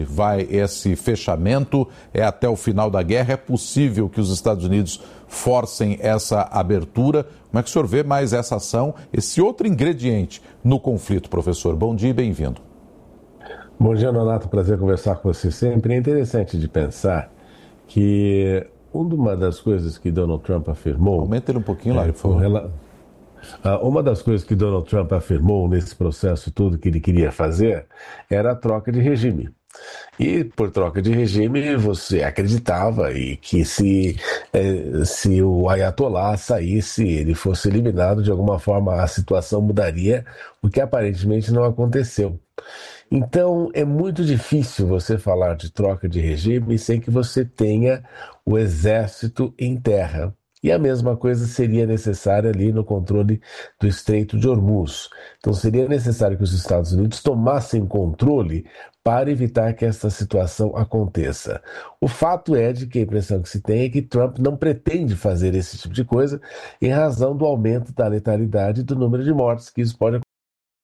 vai esse fechamento? É até o final da guerra? É possível que os Estados Unidos forcem essa abertura? Como é que o senhor vê mais essa ação, esse outro ingrediente no conflito, professor? Bom dia e bem-vindo. Bom dia, Nonato. Prazer conversar com você sempre. É interessante de pensar que uma das coisas que Donald Trump afirmou... Aumenta ele um pouquinho lá, por favor. Uma das coisas que Donald Trump afirmou nesse processo todo que ele queria fazer era a troca de regime. E por troca de regime você acreditava e que se o Ayatollah saísse, ele fosse eliminado, de alguma forma a situação mudaria, o que aparentemente não aconteceu. Então é muito difícil você falar de troca de regime sem que você tenha o exército em terra. E a mesma coisa seria necessária ali no controle do Estreito de Hormuz. Então seria necessário que os Estados Unidos tomassem controle para evitar que essa situação aconteça. O fato é de que a impressão que se tem é que Trump não pretende fazer esse tipo de coisa em razão do aumento da letalidade e do número de mortes que isso pode acontecer.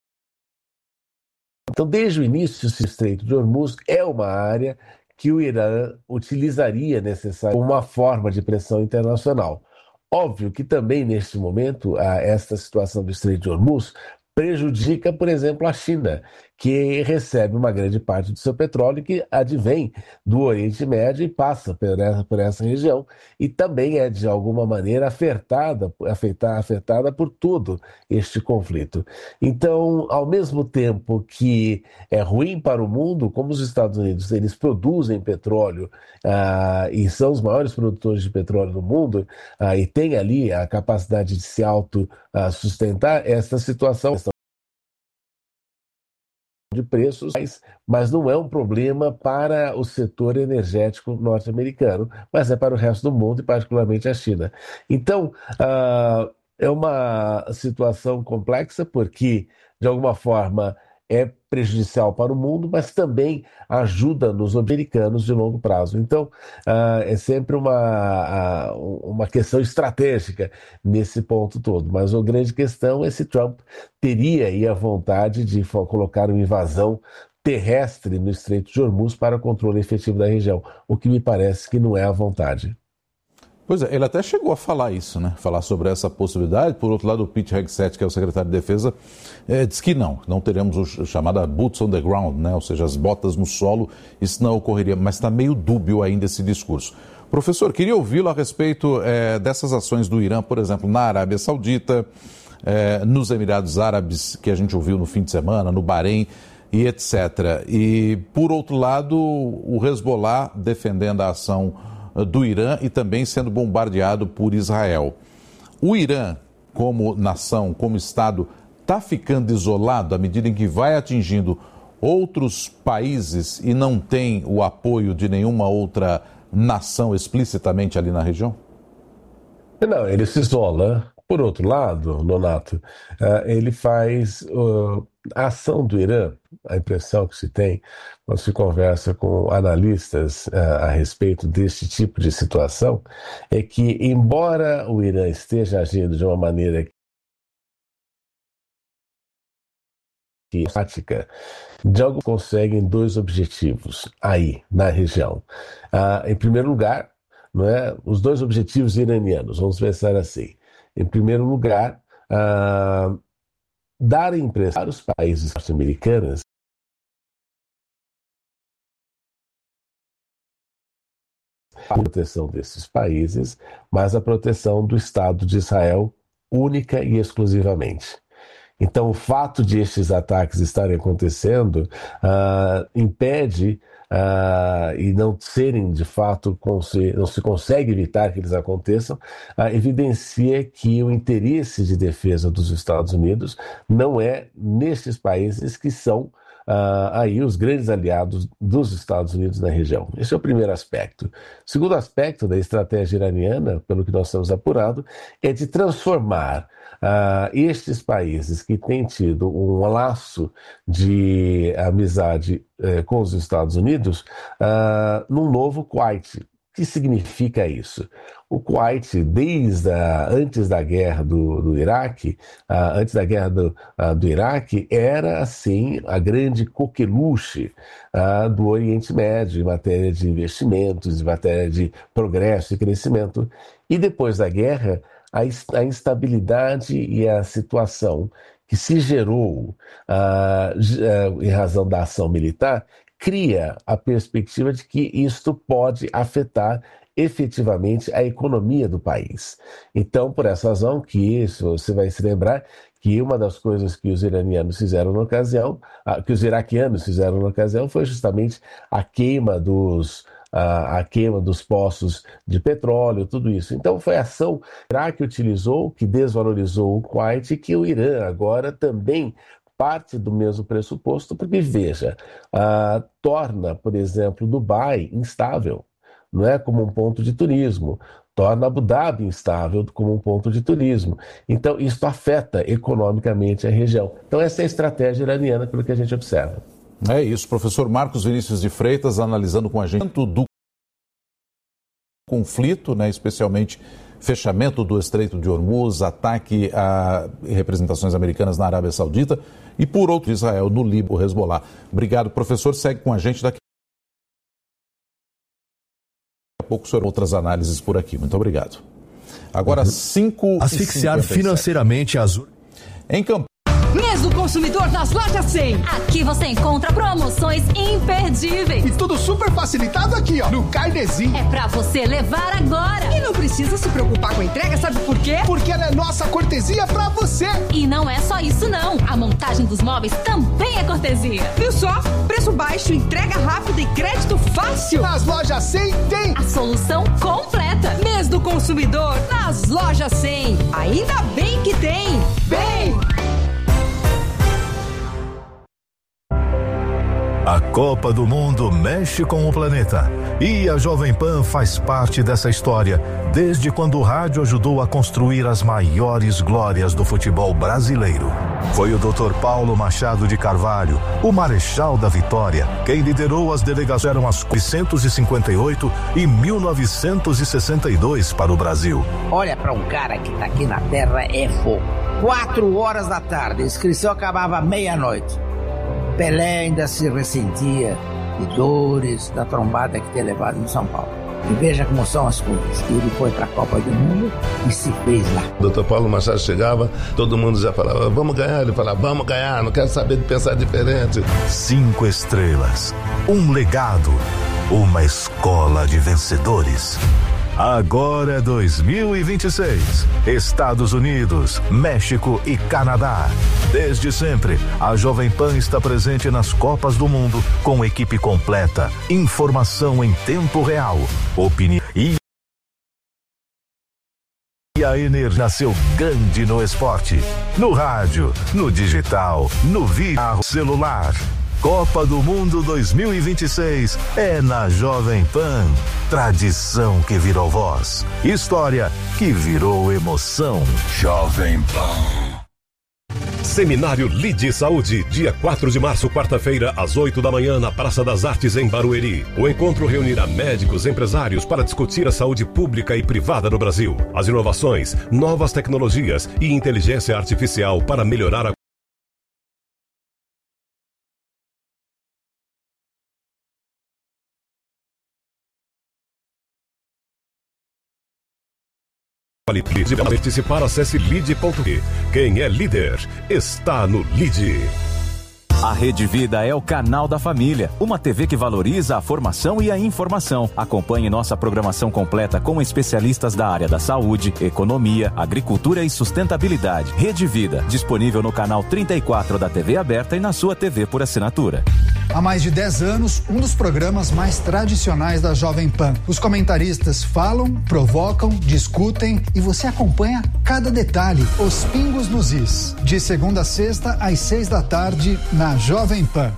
Então, desde o início, o Estreito de Hormuz é uma área que o Irã utilizaria necessariamente como uma forma de pressão internacional. Óbvio que também, neste momento, esta situação do Estreito de Hormuz prejudica, por exemplo, a China, que recebe uma grande parte do seu petróleo que advém do Oriente Médio e passa por essa região e também é, de alguma maneira, afetada por todo este conflito. Então, ao mesmo tempo que é ruim para o mundo, como os Estados Unidos eles produzem petróleo e são os maiores produtores de petróleo do mundo e têm ali a capacidade de se autossustentar, essa situação de preços, mas não é um problema para o setor energético norte-americano, mas é para o resto do mundo e particularmente a China. Então, é uma situação complexa porque, de alguma forma, é prejudicial para o mundo, mas também ajuda nos americanos de longo prazo. Então, é sempre uma questão estratégica nesse ponto todo. Mas a grande questão é se Trump teria aí a vontade de colocar uma invasão terrestre no Estreito de Hormuz para controle efetivo da região, o que me parece que não é a vontade. Pois é, ele até chegou a falar isso, né? Falar sobre essa possibilidade. Por outro lado, o Pete Hegseth, que é o secretário de Defesa, diz que não teremos o chamado boots on the ground, né? Ou seja, as botas no solo, isso não ocorreria, mas está meio dúbio ainda esse discurso. Professor, queria ouvi-lo a respeito dessas ações do Irã, por exemplo, na Arábia Saudita, nos Emirados Árabes, que a gente ouviu no fim de semana, no Bahrein e etc. E, por outro lado, o Hezbollah defendendo a ação do Irã e também sendo bombardeado por Israel. O Irã, como nação, como Estado, está ficando isolado à medida em que vai atingindo outros países e não tem o apoio de nenhuma outra nação explicitamente ali na região? Não, ele se isola. Por outro lado, Nonato, ele faz a ação do Irã, a impressão que se tem quando se conversa com analistas a respeito deste tipo de situação, é que, embora o Irã esteja agindo de uma maneira prática, de algo conseguem dois objetivos aí na região. Em primeiro lugar, não é, os dois objetivos iranianos, vamos pensar assim. Em primeiro lugar, dar a impressão para os países norte-americanos a proteção desses países, mas a proteção do Estado de Israel única e exclusivamente. Então, o fato de estes ataques estarem acontecendo impede e não serem, de fato, não se consegue evitar que eles aconteçam, evidencia que o interesse de defesa dos Estados Unidos não é nestes países que são aí os grandes aliados dos Estados Unidos na região. Esse é o primeiro aspecto. O segundo aspecto da estratégia iraniana, pelo que nós estamos apurados, é de transformar estes países que têm tido um laço de amizade com os Estados Unidos num novo Kuwait, que significa isso? O Kuwait, antes da guerra do Iraque, antes da guerra do Iraque, era, assim, a grande coqueluche do Oriente Médio, em matéria de investimentos, em matéria de progresso e crescimento. E depois da guerra, a instabilidade e a situação que se gerou em razão da ação militar cria a perspectiva de que isto pode afetar efetivamente a economia do país. Então, por essa razão que você vai se lembrar que uma das coisas que os iranianos fizeram na ocasião, que os iraquianos fizeram na ocasião, foi justamente a queima dos poços de petróleo, tudo isso. Então foi a ação que o Iraque utilizou, que desvalorizou o Kuwait, e que o Irã agora também parte do mesmo pressuposto, porque, veja, torna, por exemplo, Dubai instável, não é, como um ponto de turismo, torna Abu Dhabi instável como um ponto de turismo. Então, isso afeta economicamente a região. Então, essa é a estratégia iraniana, pelo que a gente observa. É isso, professor Marcos Vinícius de Freitas, analisando com a gente do conflito, né, especialmente fechamento do Estreito de Hormuz, ataque a representações americanas na Arábia Saudita e, por outro, Israel, no Líbano, o Hezbollah. Obrigado, professor. Segue com a gente daqui a pouco sobre outras análises por aqui. Muito obrigado. Agora, 5h57. Asfixiar financeiramente as... Em Campinas. Mês do consumidor nas lojas 100. Aqui você encontra promoções imperdíveis. E tudo super facilitado aqui, ó, no Carnezinho. É pra você levar agora. E não precisa se preocupar com a entrega, sabe por quê? Porque ela é nossa cortesia pra você. E não é só isso não. A montagem dos móveis também é cortesia. Viu só? Preço baixo, entrega rápida e crédito fácil. Nas lojas 100 tem a solução completa. Mês do consumidor nas lojas 100. Ainda bem que tem. Bem! A Copa do Mundo mexe com o planeta e a Jovem Pan faz parte dessa história desde quando o rádio ajudou a construir as maiores glórias do futebol brasileiro. Foi o Dr. Paulo Machado de Carvalho, o Marechal da Vitória, quem liderou as delegações eram as 1958 e 1962 para o Brasil. Olha, para um cara que tá aqui na Terra é fogo. 4 horas da tarde, a inscrição acabava meia-noite. Pelé ainda se ressentia de dores da trombada que tinha levado em São Paulo. E veja como são as coisas. Ele foi para a Copa do Mundo e se fez lá. O Dr. Paulo Machado chegava, todo mundo já falava, vamos ganhar. Ele falava, vamos ganhar, não quero saber de pensar diferente. 5 estrelas, um legado, uma escola de vencedores. Agora é 2026. Estados Unidos, México e Canadá. Desde sempre, a Jovem Pan está presente nas Copas do Mundo com equipe completa, informação em tempo real, opinião e a energia nasceu grande no esporte, no rádio, no digital, no vídeo, celular. Copa do Mundo 2026 é na Jovem Pan. Tradição que virou voz. História que virou emoção. Jovem Pan. Seminário Lide Saúde, dia 4 de março, quarta-feira, às 8 da manhã, na Praça das Artes, em Barueri. O encontro reunirá médicos e empresários para discutir a saúde pública e privada no Brasil, as inovações, novas tecnologias e inteligência artificial para melhorar a Para participar, acesse lide.com. Quem é líder está no Lide. A Rede Vida é o canal da família, uma TV que valoriza a formação e a informação. Acompanhe nossa programação completa com especialistas da área da saúde, economia, agricultura e sustentabilidade. Rede Vida, disponível no canal 34 da TV aberta e na sua TV por assinatura. Há mais de 10 anos, um dos programas mais tradicionais da Jovem Pan. Os comentaristas falam, provocam, discutem e você acompanha cada detalhe. Os pingos nos is. De segunda a sexta, às 6 da tarde, na Jovem Pan.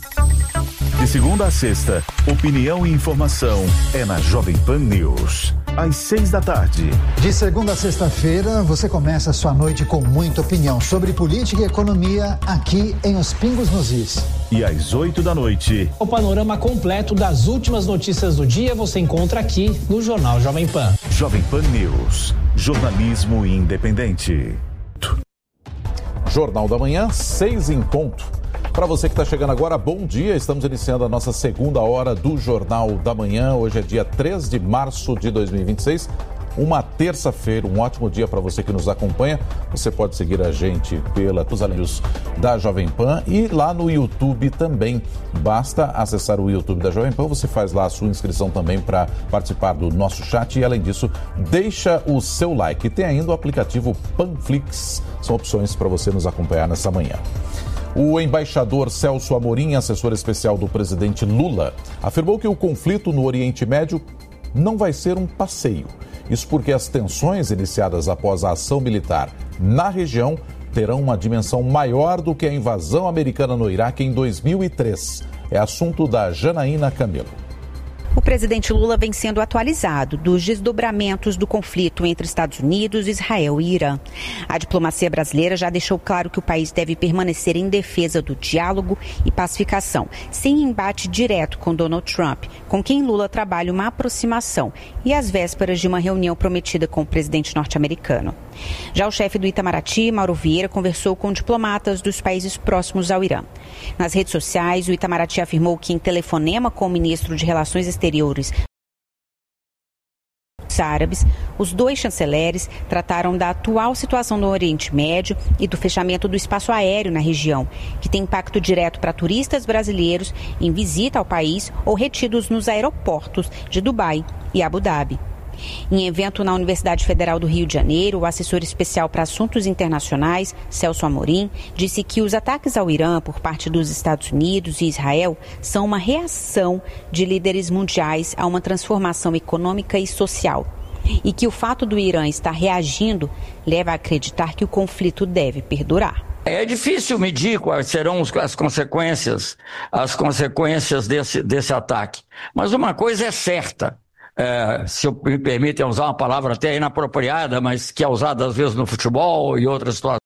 De segunda a sexta, opinião e informação é na Jovem Pan News. às 6 da tarde. De segunda a sexta-feira, você começa a sua noite com muita opinião sobre política e economia aqui em Os Pingos nos Is. E às 8 da noite. O panorama completo das últimas notícias do dia você encontra aqui no Jornal Jovem Pan. Jovem Pan News. Jornalismo independente. Jornal da Manhã, 6 em ponto. Para você que está chegando agora, bom dia. Estamos iniciando a nossa segunda hora do Jornal da Manhã. Hoje é dia 3 de março de 2026. Uma terça-feira, um ótimo dia para você que nos acompanha. Você pode seguir a gente pelos anúncios da Jovem Pan e lá no YouTube também. Basta acessar o YouTube da Jovem Pan, você faz lá a sua inscrição também para participar do nosso chat e, além disso, deixa o seu like. E tem ainda o aplicativo Panflix, são opções para você nos acompanhar nessa manhã. O embaixador Celso Amorim, assessor especial do presidente Lula, afirmou que o conflito no Oriente Médio não vai ser um passeio. Isso porque as tensões iniciadas após a ação militar na região terão uma dimensão maior do que a invasão americana no Iraque em 2003. É assunto da Janaína Camelo. O presidente Lula vem sendo atualizado dos desdobramentos do conflito entre Estados Unidos, Israel e Irã. A diplomacia brasileira já deixou claro que o país deve permanecer em defesa do diálogo e pacificação, sem embate direto com Donald Trump, com quem Lula trabalha uma aproximação e às vésperas de uma reunião prometida com o presidente norte-americano. Já o chefe do Itamaraty, Mauro Vieira, conversou com diplomatas dos países próximos ao Irã. Nas redes sociais, o Itamaraty afirmou que em telefonema com o ministro de Relações Exteriores árabes, os dois chanceleres trataram da atual situação no Oriente Médio e do fechamento do espaço aéreo na região, que tem impacto direto para turistas brasileiros em visita ao país ou retidos nos aeroportos de Dubai e Abu Dhabi. Em evento na Universidade Federal do Rio de Janeiro, o assessor especial para assuntos internacionais, Celso Amorim, disse que os ataques ao Irã por parte dos Estados Unidos e Israel são uma reação de líderes mundiais a uma transformação econômica e social. E que o fato do Irã estar reagindo leva a acreditar que o conflito deve perdurar. É difícil medir quais serão as consequências desse ataque. Mas uma coisa é certa. Se me permitem usar uma palavra até inapropriada, mas que é usada às vezes no futebol e outras situações.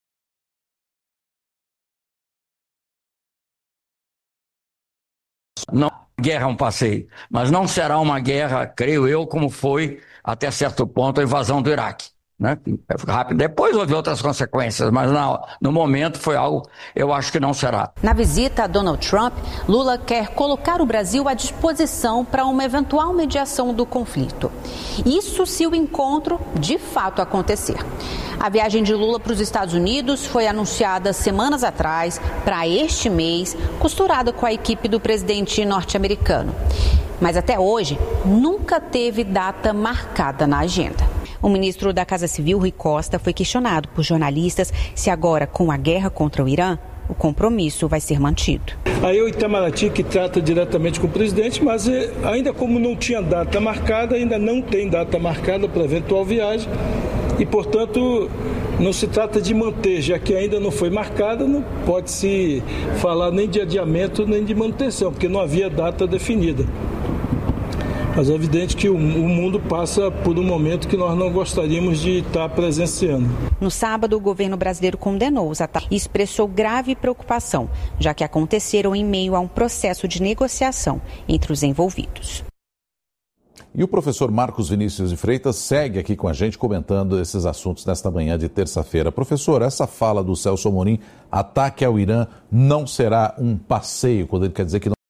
Não, guerra é um passeio, mas não será uma guerra, creio eu, como foi até certo ponto a invasão do Iraque. Né? Rápido. Depois houve outras consequências, mas no momento foi algo, eu acho que não será. Na visita a Donald Trump, Lula quer colocar o Brasil à disposição para uma eventual mediação do conflito. Isso se o encontro de fato acontecer. A viagem de Lula para os Estados Unidos foi anunciada semanas atrás para este mês, costurada com a equipe do presidente norte-americano. Mas até hoje, nunca teve data marcada na agenda. O ministro da Casa Civil, Rui Costa, foi questionado por jornalistas se agora, com a guerra contra o Irã, o compromisso vai ser mantido. Aí o Itamaraty que trata diretamente com o presidente, mas ainda como não tinha data marcada, ainda não tem data marcada para eventual viagem e, portanto, não se trata de manter, já que ainda não foi marcada, não pode se falar nem de adiamento nem de manutenção, porque não havia data definida. Mas é evidente que o mundo passa por um momento que nós não gostaríamos de estar presenciando. No sábado, o governo brasileiro condenou os ataques e expressou grave preocupação, já que aconteceram em meio a um processo de negociação entre os envolvidos. E o professor Marcos Vinícius de Freitas segue aqui com a gente comentando esses assuntos nesta manhã de terça-feira. Professor, essa fala do Celso Amorim, ataque ao Irã não será um passeio, quando ele quer dizer que não.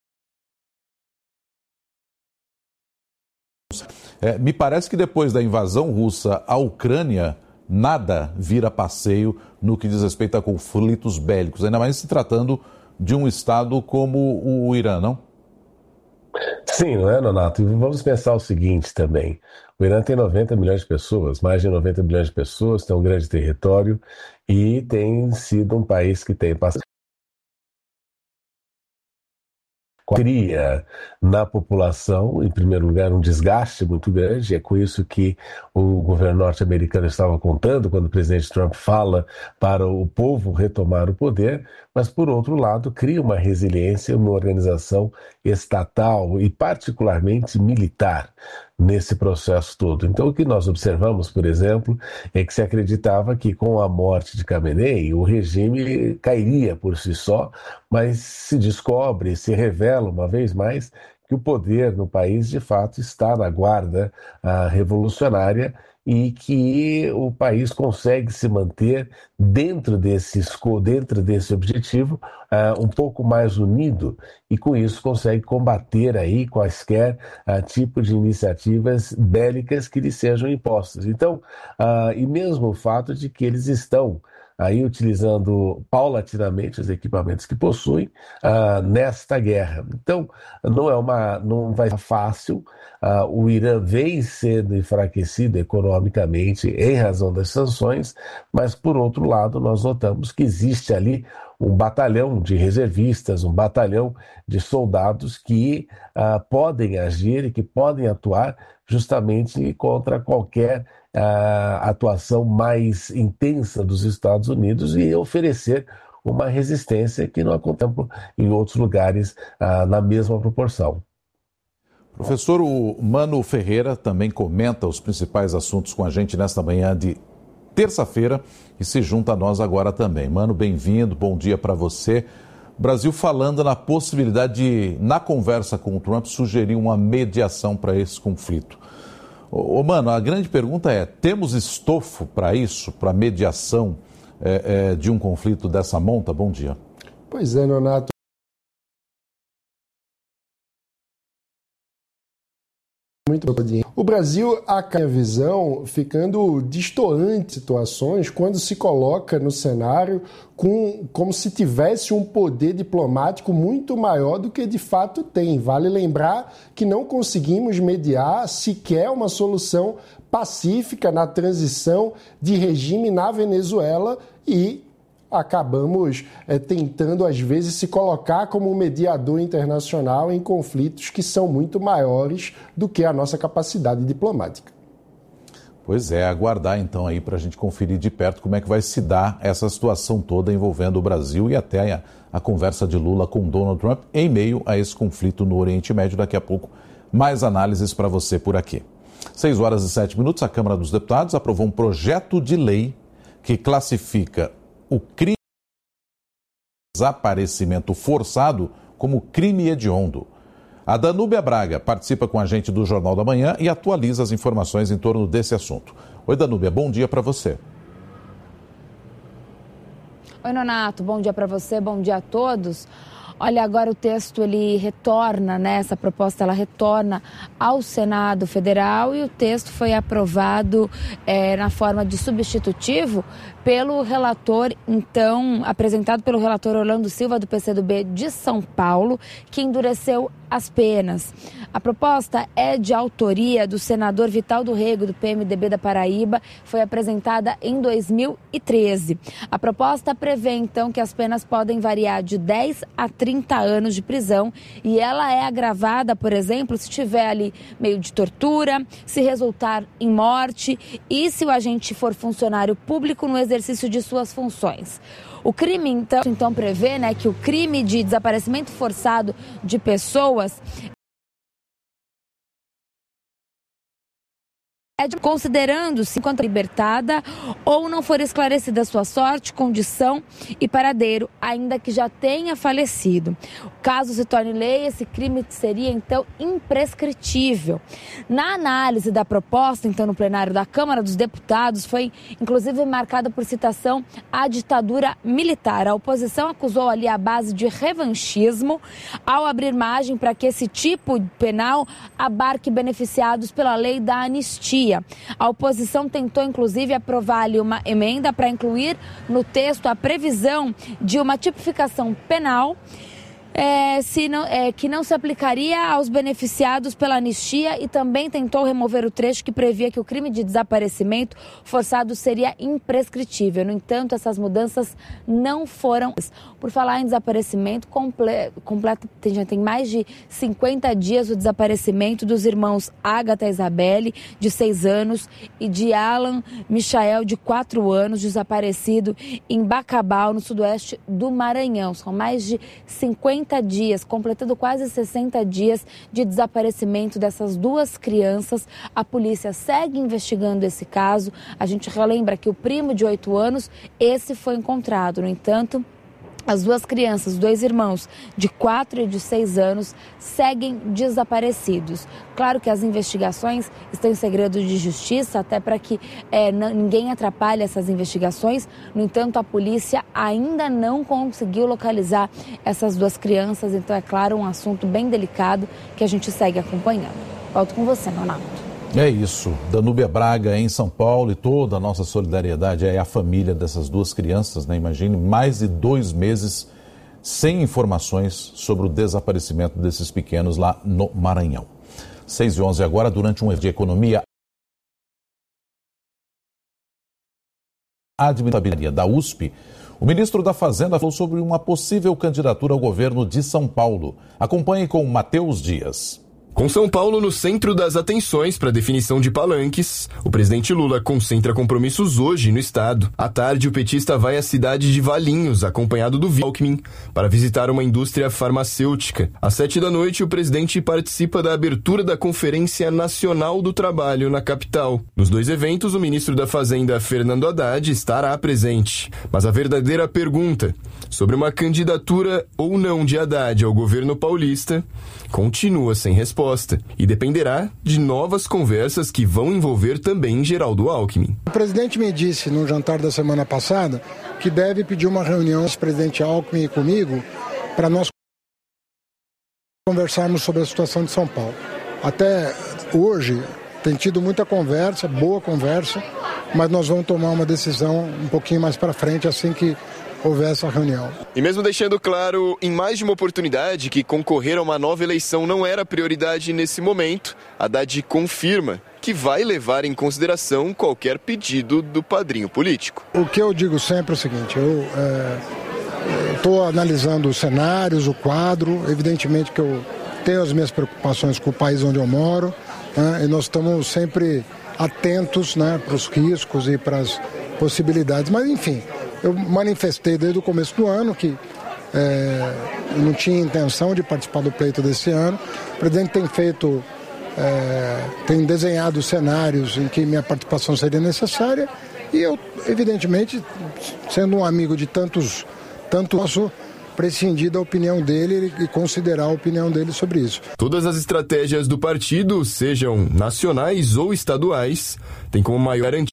Me parece que depois da invasão russa à Ucrânia, nada vira passeio no que diz respeito a conflitos bélicos, ainda mais se tratando de um estado como o Irã, não? Sim, não é, Nonato? E vamos pensar o seguinte também. O Irã tem 90 milhões de pessoas, mais de 90 milhões de pessoas, tem um grande território e tem sido um país que tem passado. Cria na população, em primeiro lugar, um desgaste muito grande. É com isso que o governo norte-americano estava contando quando o presidente Trump fala para o povo retomar o poder, mas, por outro lado, cria uma resiliência, uma organização estatal e particularmente militar nesse processo todo. Então, o que nós observamos, por exemplo, é que se acreditava que com a morte de Khamenei o regime cairia por si só, mas se descobre, se revela uma vez mais que o poder no país de fato está na guarda revolucionária e que o país consegue se manter dentro desse objetivo um pouco mais unido e com isso consegue combater aí quaisquer tipo de iniciativas bélicas que lhe sejam impostas. Então, e mesmo o fato de que eles estão aí utilizando paulatinamente os equipamentos que possuem nesta guerra. Então, não vai ser fácil. O Irã vem sendo enfraquecido economicamente em razão das sanções, mas, por outro lado, nós notamos que existe ali um batalhão de reservistas, um batalhão de soldados que podem agir e que podem atuar justamente contra qualquer atuação mais intensa dos Estados Unidos e oferecer uma resistência que não acontece em outros lugares na mesma proporção. Professor, o Mano Ferreira também comenta os principais assuntos com a gente nesta manhã de terça-feira e se junta a nós agora também. Mano, bem-vindo, bom dia para você. O Brasil falando na possibilidade de, na conversa com o Trump, sugerir uma mediação para esse conflito. Mano, a grande pergunta é, temos estofo para isso, para mediação de um conflito dessa monta? Bom dia. Pois é, Nonato. O Brasil acaba a visão ficando destoante de situações quando se coloca no cenário como se tivesse um poder diplomático muito maior do que de fato tem. Vale lembrar que não conseguimos mediar sequer uma solução pacífica na transição de regime na Venezuela e acabamos tentando, às vezes, se colocar como um mediador internacional em conflitos que são muito maiores do que a nossa capacidade diplomática. Pois é, aguardar então aí para a gente conferir de perto como é que vai se dar essa situação toda envolvendo o Brasil e até a conversa de Lula com Donald Trump em meio a esse conflito no Oriente Médio. Daqui a pouco, mais análises para você por aqui. 6h07, a Câmara dos Deputados aprovou um projeto de lei que classifica o crime de desaparecimento forçado como crime hediondo. A Danúbia Braga participa com a gente do Jornal da Manhã e atualiza as informações em torno desse assunto. Oi, Danúbia, bom dia para você. Oi, Nonato, bom dia para você, bom dia a todos. Olha, agora o texto ele retorna, né? Essa proposta ela retorna ao Senado Federal e o texto foi aprovado na forma de substitutivo pelo relator, então, apresentado pelo relator Orlando Silva, do PCdoB de São Paulo, que endureceu as penas. A proposta é de autoria do senador Vital do Rego, do PMDB da Paraíba, foi apresentada em 2013. A proposta prevê, então, que as penas podem variar de 10 a 30 anos de prisão e ela é agravada, por exemplo, se tiver ali meio de tortura, se resultar em morte e se o agente for funcionário público no exercício de suas funções. O crime, então prevê, né, que o crime de desaparecimento forçado de pessoas considerando-se enquanto libertada ou não for esclarecida sua sorte, condição e paradeiro, ainda que já tenha falecido. Caso se torne lei, esse crime seria, então, imprescritível. Na análise da proposta, então, no plenário da Câmara dos Deputados, foi, inclusive, marcada por citação à ditadura militar. A oposição acusou ali a base de revanchismo ao abrir margem para que esse tipo penal abarque beneficiados pela lei da anistia. A oposição tentou, inclusive, aprovar ali uma emenda para incluir no texto a previsão de uma tipificação penal que não se aplicaria aos beneficiados pela anistia e também tentou remover o trecho que previa que o crime de desaparecimento forçado seria imprescritível. No entanto, essas mudanças não foram. Por falar em desaparecimento, já tem mais de 50 dias o desaparecimento dos irmãos Agatha e Isabelle, de 6 anos, e de Alan Michael, de 4 anos, desaparecido em Bacabal, no sudoeste do Maranhão. São mais de 50 60 dias, completando quase 60 dias de desaparecimento dessas duas crianças. A polícia segue investigando esse caso. A gente relembra que o primo de 8 anos, esse foi encontrado. No entanto, as duas crianças, 2 irmãos de 4 e de 6 anos, seguem desaparecidos. Claro que as investigações estão em segredo de justiça, até para que ninguém atrapalhe essas investigações. No entanto, a polícia ainda não conseguiu localizar essas duas crianças. Então, é claro, um assunto bem delicado que a gente segue acompanhando. Volto com você, Ronaldo. É isso, Danúbia Braga em São Paulo, e toda a nossa solidariedade é a família dessas duas crianças, né? Imagine, mais de 2 meses sem informações sobre o desaparecimento desses pequenos lá no Maranhão. 6h11 agora, durante um evento de economia, a administração da USP, o ministro da Fazenda falou sobre uma possível candidatura ao governo de São Paulo. Acompanhe com Matheus Dias. Com São Paulo no centro das atenções para a definição de palanques, o presidente Lula concentra compromissos hoje no estado. À tarde, o petista vai à cidade de Valinhos, acompanhado do Alckmin, para visitar uma indústria farmacêutica. Às 7h, o presidente participa da abertura da Conferência Nacional do Trabalho na capital. Nos 2 eventos, o ministro da Fazenda, Fernando Haddad, estará presente. Mas a verdadeira pergunta sobre uma candidatura ou não de Haddad ao governo paulista continua sem resposta e dependerá de novas conversas que vão envolver também Geraldo Alckmin. O presidente me disse no jantar da semana passada que deve pedir uma reunião com o presidente Alckmin e comigo para nós conversarmos sobre a situação de São Paulo. Até hoje tem tido muita conversa, boa conversa, mas nós vamos tomar uma decisão um pouquinho mais para frente assim que houver essa reunião. E mesmo deixando claro em mais de uma oportunidade que concorrer a uma nova eleição não era prioridade nesse momento, Haddad confirma que vai levar em consideração qualquer pedido do padrinho político. O que eu digo sempre é o seguinte, eu estou analisando os cenários, o quadro, evidentemente que eu tenho as minhas preocupações com o país onde eu moro, né, e nós estamos sempre atentos, né, para os riscos e para as possibilidades, mas enfim, eu manifestei desde o começo do ano que não tinha intenção de participar do pleito desse ano. O presidente tem desenhado cenários em que minha participação seria necessária e eu, evidentemente, sendo um amigo de tanto posso prescindir da opinião dele e considerar a opinião dele sobre isso. Todas as estratégias do partido, sejam nacionais ou estaduais, têm como maior garantia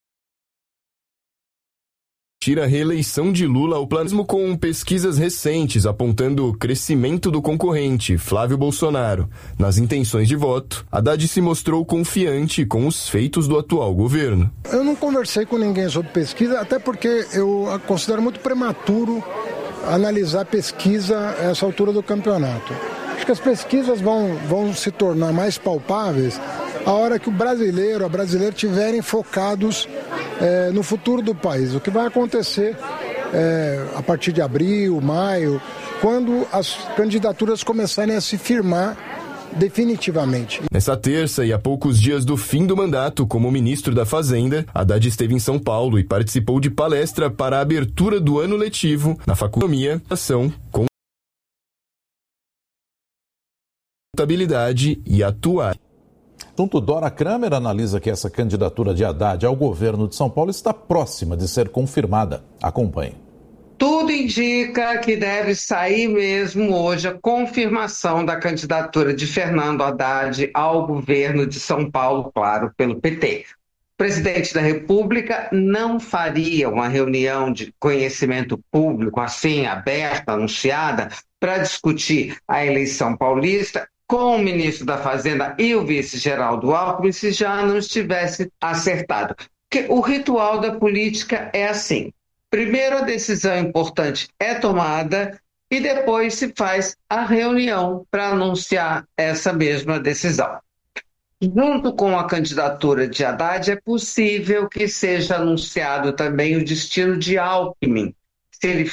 a reeleição de Lula ao planismo, com pesquisas recentes apontando o crescimento do concorrente, Flávio Bolsonaro, nas intenções de voto. Haddad se mostrou confiante com os feitos do atual governo. Eu não conversei com ninguém sobre pesquisa, até porque eu considero muito prematuro analisar pesquisa a essa altura do campeonato. Acho que as pesquisas vão se tornar mais palpáveis a hora que o brasileiro, a brasileira estiverem focados no futuro do país. O que vai acontecer a partir de abril, maio, quando as candidaturas começarem a se firmar definitivamente. Nessa terça e a poucos dias do fim do mandato como ministro da Fazenda, Haddad esteve em São Paulo e participou de palestra para a abertura do ano letivo na Faculdade de Economia, Contabilidade e Atuar. Assunto, Dora Kramer analisa que essa candidatura de Haddad ao governo de São Paulo está próxima de ser confirmada. Acompanhe. Tudo indica que deve sair mesmo hoje a confirmação da candidatura de Fernando Haddad ao governo de São Paulo, claro, pelo PT. O presidente da República não faria uma reunião de conhecimento público assim, aberta, anunciada, para discutir a eleição paulista com o ministro da Fazenda e o vice Geraldo Alckmin se já não estivesse acertado. Porque o ritual da política é assim. Primeiro a decisão importante é tomada e depois se faz a reunião para anunciar essa mesma decisão. Junto com a candidatura de Haddad, é possível que seja anunciado também o destino de Alckmin, se ele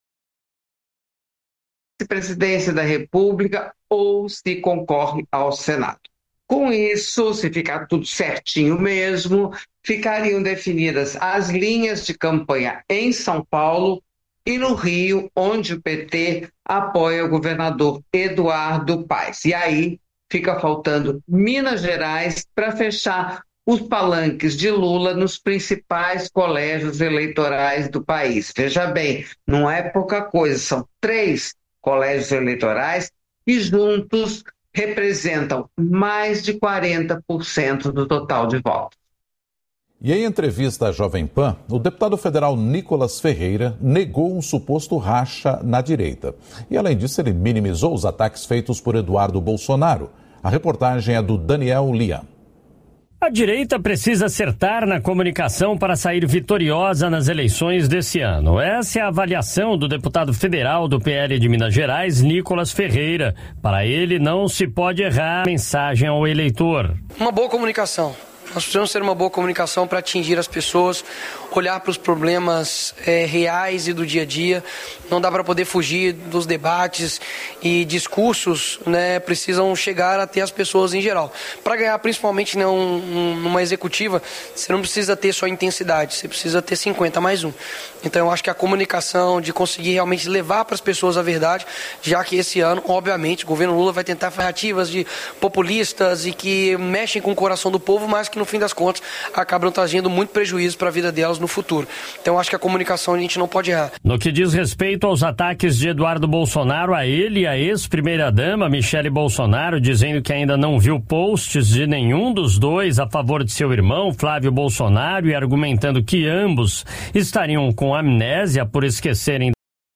presidência da República ou se concorre ao Senado. Com isso, se ficar tudo certinho mesmo, ficariam definidas as linhas de campanha em São Paulo e no Rio, onde o PT apoia o governador Eduardo Paes. E aí fica faltando Minas Gerais para fechar os palanques de Lula nos principais colégios eleitorais do país. Veja bem, não é pouca coisa, são 3 colégios eleitorais e juntos representam mais de 40% do total de votos. E em entrevista à Jovem Pan, o deputado federal Nicolas Ferreira negou um suposto racha na direita. E além disso, ele minimizou os ataques feitos por Eduardo Bolsonaro. A reportagem é do Daniel Lian. A direita precisa acertar na comunicação para sair vitoriosa nas eleições desse ano. Essa é a avaliação do deputado federal do PL de Minas Gerais, Nicolas Ferreira. Para ele, não se pode errar a mensagem ao eleitor. Uma boa comunicação. Nós precisamos ter uma boa comunicação para atingir as pessoas, olhar para os problemas reais e do dia a dia. Não dá para poder fugir dos debates e discursos, né, precisam chegar até as pessoas em geral. Para ganhar, principalmente numa executiva, você não precisa ter só intensidade, você precisa ter 50+1. Então eu acho que a comunicação, de conseguir realmente levar para as pessoas a verdade, já que esse ano, obviamente, o governo Lula vai tentar narrativas de populistas e que mexem com o coração do povo, mas que no fim das contas acabam trazendo muito prejuízo para a vida delas no futuro. Então acho que a comunicação a gente não pode errar. No que diz respeito aos ataques de Eduardo Bolsonaro a ele e a ex-primeira-dama Michele Bolsonaro, dizendo que ainda não viu posts de nenhum dos dois a favor de seu irmão Flávio Bolsonaro e argumentando que ambos estariam com amnésia por esquecerem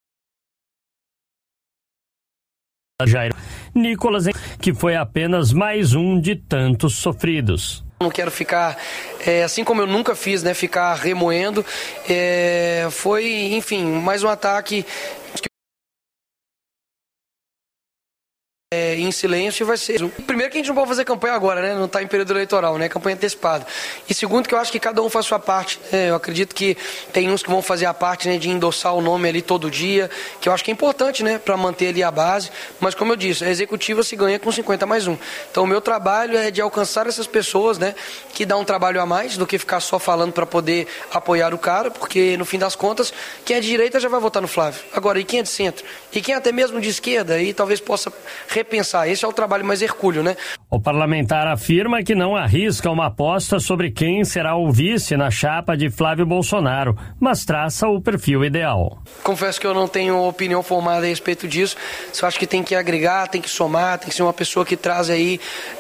Jair Nicolas, que foi apenas mais um de tantos sofridos. Não quero ficar, assim como eu nunca fiz, né, ficar remoendo. Foi, enfim, mais um ataque em silêncio vai ser. Primeiro que a gente não pode fazer campanha agora, né? Não está em período eleitoral, né? Campanha antecipada. E segundo que eu acho que cada um faz sua parte. Eu acredito que tem uns que vão fazer a parte, né, de endossar o nome ali todo dia, que eu acho que é importante, né, para manter ali a base. Mas como eu disse, a executiva se ganha com 50+1. Então o meu trabalho é de alcançar essas pessoas, né, que dá um trabalho a mais do que ficar só falando para poder apoiar o cara, porque no fim das contas, quem é de direita já vai votar no Flávio. Agora, e quem é de centro? E quem é até mesmo de esquerda? E talvez possa repensar. Esse é o trabalho mais hercúleo, né? O parlamentar afirma que não arrisca uma aposta sobre quem será o vice na chapa de Flávio Bolsonaro, mas traça o perfil ideal. Confesso que eu não tenho opinião formada a respeito disso. Só acho que tem que agregar, tem que somar, tem que ser uma pessoa que traz aí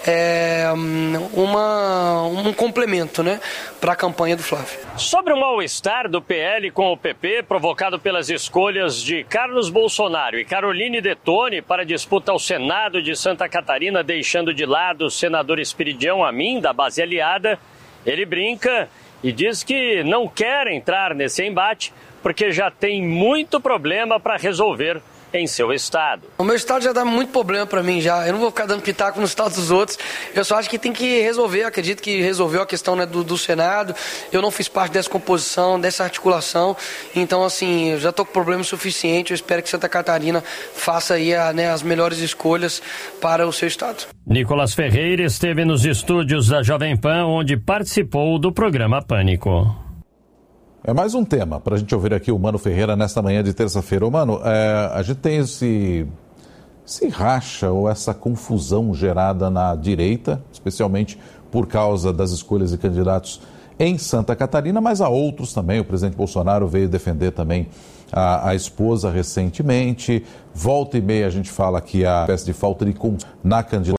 um complemento, né, para a campanha do Flávio. Sobre o mal-estar do PL com o PP, provocado pelas escolhas de Carlos Bolsonaro e Caroline Detoni para a disputa ao Senado de Santa Catarina, deixando de lado o senador Esperidião Amin, da base aliada, ele brinca e diz que não quer entrar nesse embate porque já tem muito problema para resolver em seu estado. O meu estado já dá muito problema para mim já. Eu não vou ficar dando pitaco no estado dos outros. Eu só acho que tem que resolver. Acredito que resolveu a questão, né, do Senado. Eu não fiz parte dessa composição, dessa articulação. Então, assim, eu já estou com problema suficiente. Eu espero que Santa Catarina faça aí as melhores escolhas para o seu estado. Nicolas Ferreira esteve nos estúdios da Jovem Pan, onde participou do programa Pânico. É mais um tema para a gente ouvir aqui o Mano Ferreira nesta manhã de terça-feira. Mano, a gente tem esse racha ou essa confusão gerada na direita, especialmente por causa das escolhas de candidatos em Santa Catarina, mas há outros também. O presidente Bolsonaro veio defender também a esposa recentemente. Volta e meia a gente fala que há uma espécie de falta de consenso na candidatura,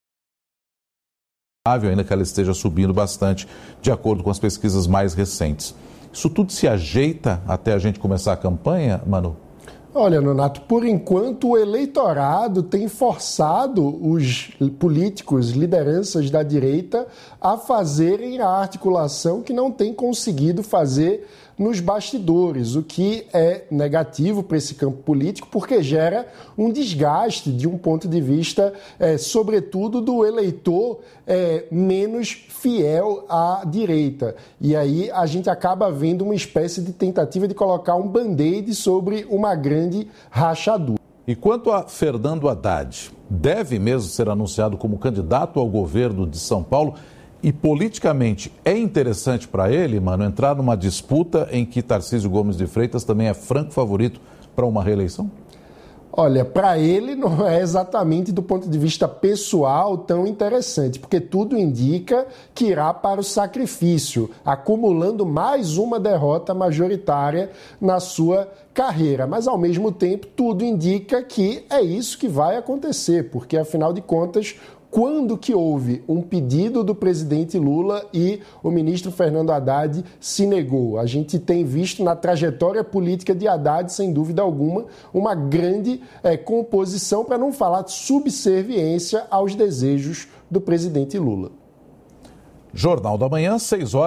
ainda que ela esteja subindo bastante, de acordo com as pesquisas mais recentes. Isso tudo se ajeita até a gente começar a campanha, Manu? Olha, Nonato, por enquanto o eleitorado tem forçado os políticos, lideranças da direita, a fazerem a articulação que não tem conseguido fazer nos bastidores, o que é negativo para esse campo político, porque gera um desgaste de um ponto de vista, sobretudo, do eleitor menos fiel à direita. E aí a gente acaba vendo uma espécie de tentativa de colocar um band-aid sobre uma grande rachadura. E quanto a Fernando Haddad, deve mesmo ser anunciado como candidato ao governo de São Paulo? E politicamente é interessante para ele, mano, entrar numa disputa em que Tarcísio Gomes de Freitas também é franco favorito para uma reeleição? Olha, para ele não é exatamente do ponto de vista pessoal tão interessante, porque tudo indica que irá para o sacrifício, acumulando mais uma derrota majoritária na sua carreira. Mas, ao mesmo tempo, tudo indica que é isso que vai acontecer, porque, afinal de contas, quando que houve um pedido do presidente Lula e o ministro Fernando Haddad se negou? A gente tem visto na trajetória política de Haddad, sem dúvida alguma, uma grande composição, para não falar de subserviência aos desejos do presidente Lula. Jornal da Manhã,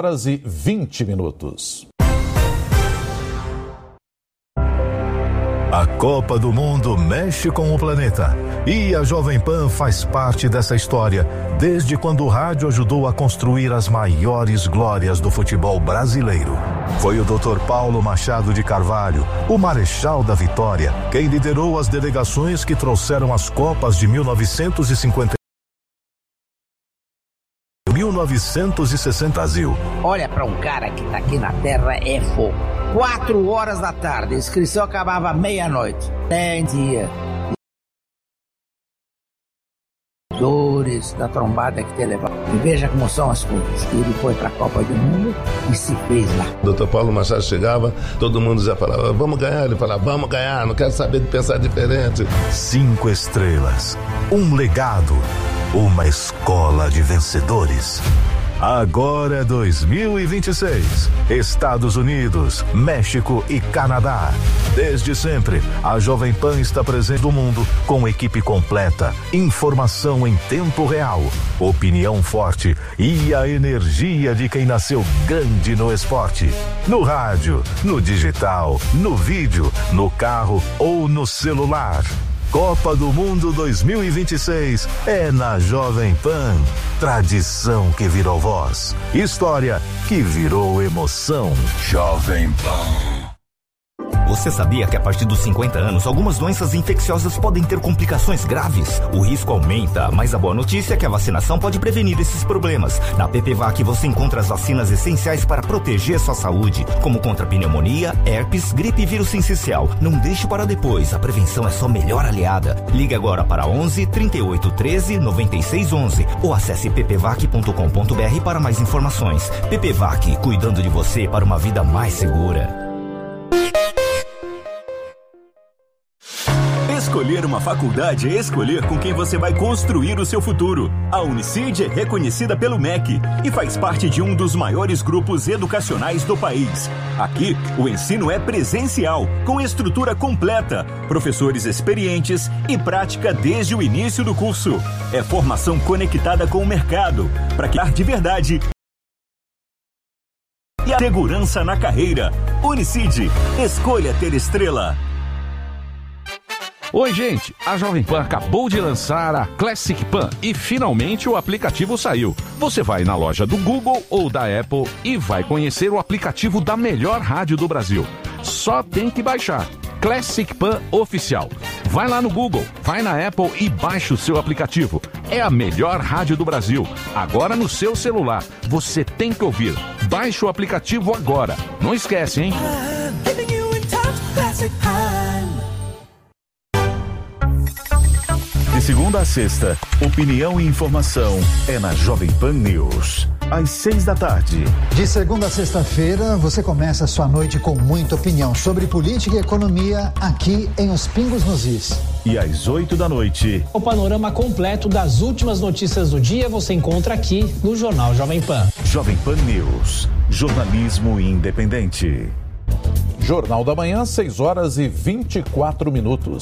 6h20. A Copa do Mundo mexe com o planeta. E a Jovem Pan faz parte dessa história desde quando o rádio ajudou a construir as maiores glórias do futebol brasileiro. Foi o Dr. Paulo Machado de Carvalho, o Marechal da Vitória, quem liderou as delegações que trouxeram as Copas de 1950. 1960 Brasil. Olha, para um cara que tá aqui na Terra é fogo. 4 horas da tarde, a inscrição acabava meia-noite. Tem dia. Dores da trombada que te levava. E veja como são as coisas. Ele foi para a Copa do Mundo e se fez lá. O Dr. Paulo Machado chegava, todo mundo já falava, vamos ganhar. Ele falava, vamos ganhar, não quero saber de pensar diferente. 5 estrelas, um legado, uma escola de vencedores. Agora é 2026. Estados Unidos, México e Canadá. Desde sempre, a Jovem Pan está presente no mundo com equipe completa, informação em tempo real, opinião forte e a energia de quem nasceu grande no esporte. No rádio, no digital, no vídeo, no carro ou no celular. Copa do Mundo 2026 é na Jovem Pan. Tradição que virou voz. História que virou emoção. Jovem Pan. Você sabia que a partir dos 50 anos, algumas doenças infecciosas podem ter complicações graves? O risco aumenta, mas a boa notícia é que a vacinação pode prevenir esses problemas. Na PPVAC você encontra as vacinas essenciais para proteger sua saúde, como contra pneumonia, herpes, gripe e vírus sincicial. Não deixe para depois, a prevenção é sua melhor aliada. Ligue agora para 11 38 13 96 11 ou acesse ppvac.com.br para mais informações. PPVAC, cuidando de você para uma vida mais segura. Escolher uma faculdade é escolher com quem você vai construir o seu futuro. A Unicid é reconhecida pelo MEC e faz parte de um dos maiores grupos educacionais do país. Aqui, o ensino é presencial, com estrutura completa, professores experientes e prática desde o início do curso. É formação conectada com o mercado, para criar de verdade e a segurança na carreira. Unicid, escolha ter estrela. Oi, gente! A Jovem Pan acabou de lançar a Classic Pan e finalmente o aplicativo saiu. Você vai na loja do Google ou da Apple e vai conhecer o aplicativo da melhor rádio do Brasil. Só tem que baixar. Classic Pan Oficial. Vai lá no Google, vai na Apple e baixa o seu aplicativo. É a melhor rádio do Brasil. Agora no seu celular. Você tem que ouvir. Baixe o aplicativo agora. Não esquece, hein? De segunda a sexta, opinião e informação é na Jovem Pan News. Às 6 da tarde. De segunda a sexta-feira, você começa a sua noite com muita opinião sobre política e economia aqui em Os Pingos nos Is. E às 8 da noite. O panorama completo das últimas notícias do dia você encontra aqui no Jornal Jovem Pan. Jovem Pan News. Jornalismo independente. Jornal da Manhã, 6h24.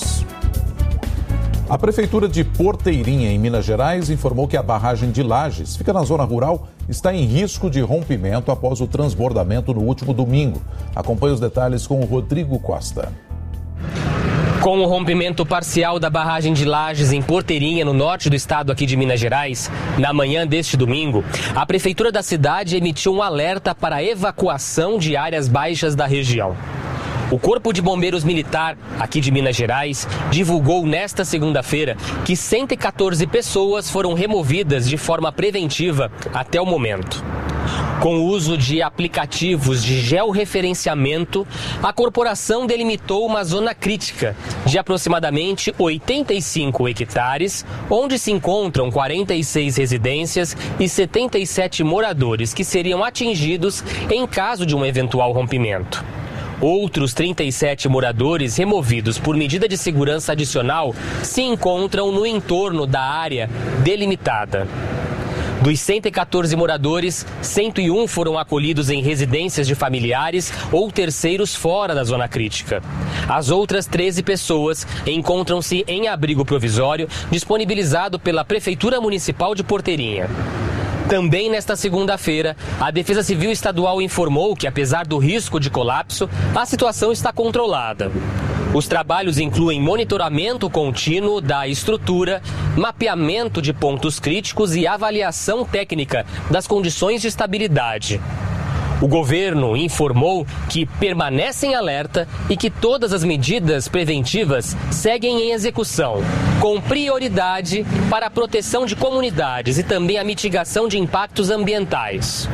A Prefeitura de Porteirinha, em Minas Gerais, informou que a barragem de Lages, fica na zona rural, está em risco de rompimento após o transbordamento no último domingo. Acompanhe os detalhes com o Rodrigo Costa. Com o rompimento parcial da barragem de Lages em Porteirinha, no norte do estado aqui de Minas Gerais, na manhã deste domingo, a Prefeitura da cidade emitiu um alerta para a evacuação de áreas baixas da região. O Corpo de Bombeiros Militar, aqui de Minas Gerais, divulgou nesta segunda-feira que 114 pessoas foram removidas de forma preventiva até o momento. Com o uso de aplicativos de georreferenciamento, a corporação delimitou uma zona crítica de aproximadamente 85 hectares, onde se encontram 46 residências e 77 moradores que seriam atingidos em caso de um eventual rompimento. Outros 37 moradores removidos por medida de segurança adicional se encontram no entorno da área delimitada. Dos 114 moradores, 101 foram acolhidos em residências de familiares ou terceiros fora da zona crítica. As outras 13 pessoas encontram-se em abrigo provisório disponibilizado pela Prefeitura Municipal de Porteirinha. Também nesta segunda-feira, a Defesa Civil Estadual informou que, apesar do risco de colapso, a situação está controlada. Os trabalhos incluem monitoramento contínuo da estrutura, mapeamento de pontos críticos e avaliação técnica das condições de estabilidade. O governo informou que permanece em alerta e que todas as medidas preventivas seguem em execução, com prioridade para a proteção de comunidades e também a mitigação de impactos ambientais.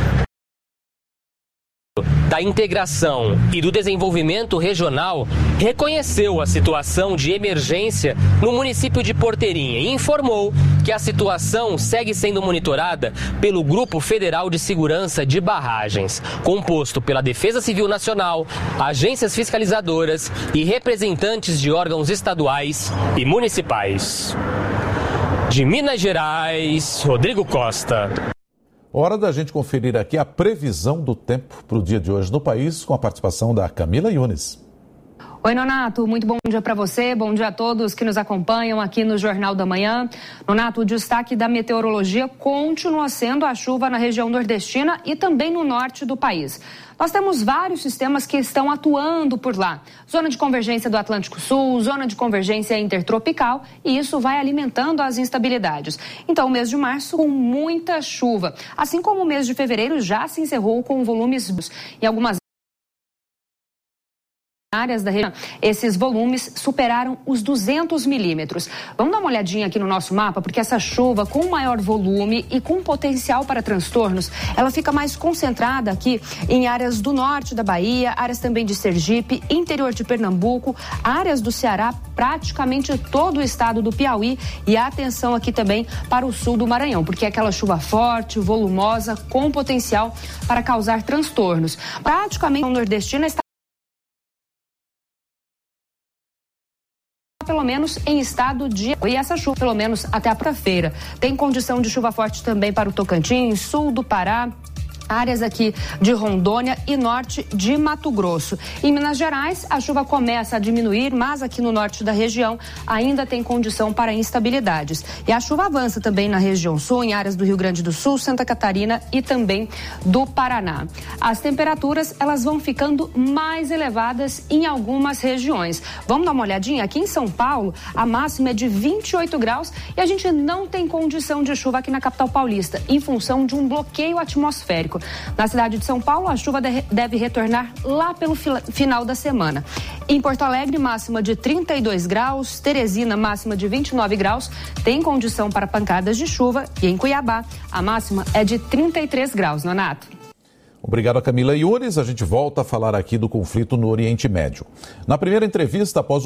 Da Integração e do Desenvolvimento Regional reconheceu a situação de emergência no município de Porteirinha e informou que a situação segue sendo monitorada pelo Grupo Federal de Segurança de Barragens, composto pela Defesa Civil Nacional, agências fiscalizadoras e representantes de órgãos estaduais e municipais. De Minas Gerais, Rodrigo Costa. Hora da gente conferir aqui a previsão do tempo para o dia de hoje no país, com a participação da Camila Yunes. Oi, Nonato, muito bom dia para você, bom dia a todos que nos acompanham aqui no Jornal da Manhã. Nonato, o destaque da meteorologia continua sendo a chuva na região nordestina e também no norte do país. Nós temos vários sistemas que estão atuando por lá. Zona de convergência do Atlântico Sul, zona de convergência intertropical, e isso vai alimentando as instabilidades. Então, o mês de março com muita chuva, assim como o mês de fevereiro já se encerrou com volumes em algumas áreas da região. Esses volumes superaram os 200 milímetros. Vamos dar uma olhadinha aqui no nosso mapa, porque essa chuva com maior volume e com potencial para transtornos, ela fica mais concentrada aqui em áreas do norte da Bahia, áreas também de Sergipe, interior de Pernambuco, áreas do Ceará, praticamente todo o estado do Piauí, e atenção aqui também para o sul do Maranhão, porque é aquela chuva forte, volumosa, com potencial para causar transtornos. Praticamente a nordestina está pelo menos em estado de... E essa chuva, pelo menos até a quarta-feira. Tem condição de chuva forte também para o Tocantins, sul do Pará, áreas aqui de Rondônia e norte de Mato Grosso. Em Minas Gerais, a chuva começa a diminuir, mas aqui no norte da região ainda tem condição para instabilidades. E a chuva avança também na região sul, em áreas do Rio Grande do Sul, Santa Catarina e também do Paraná. As temperaturas, elas vão ficando mais elevadas em algumas regiões. Vamos dar uma olhadinha? Aqui em São Paulo, a máxima é de 28 graus e a gente não tem condição de chuva aqui na capital paulista, em função de um bloqueio atmosférico. Na cidade de São Paulo, a chuva deve retornar lá pelo final da semana. Em Porto Alegre, máxima de 32 graus, Teresina, máxima de 29 graus, tem condição para pancadas de chuva, e em Cuiabá, a máxima é de 33 graus, Nonato. Obrigado a Camila Yunes. A gente volta a falar aqui do conflito no Oriente Médio. Na primeira entrevista após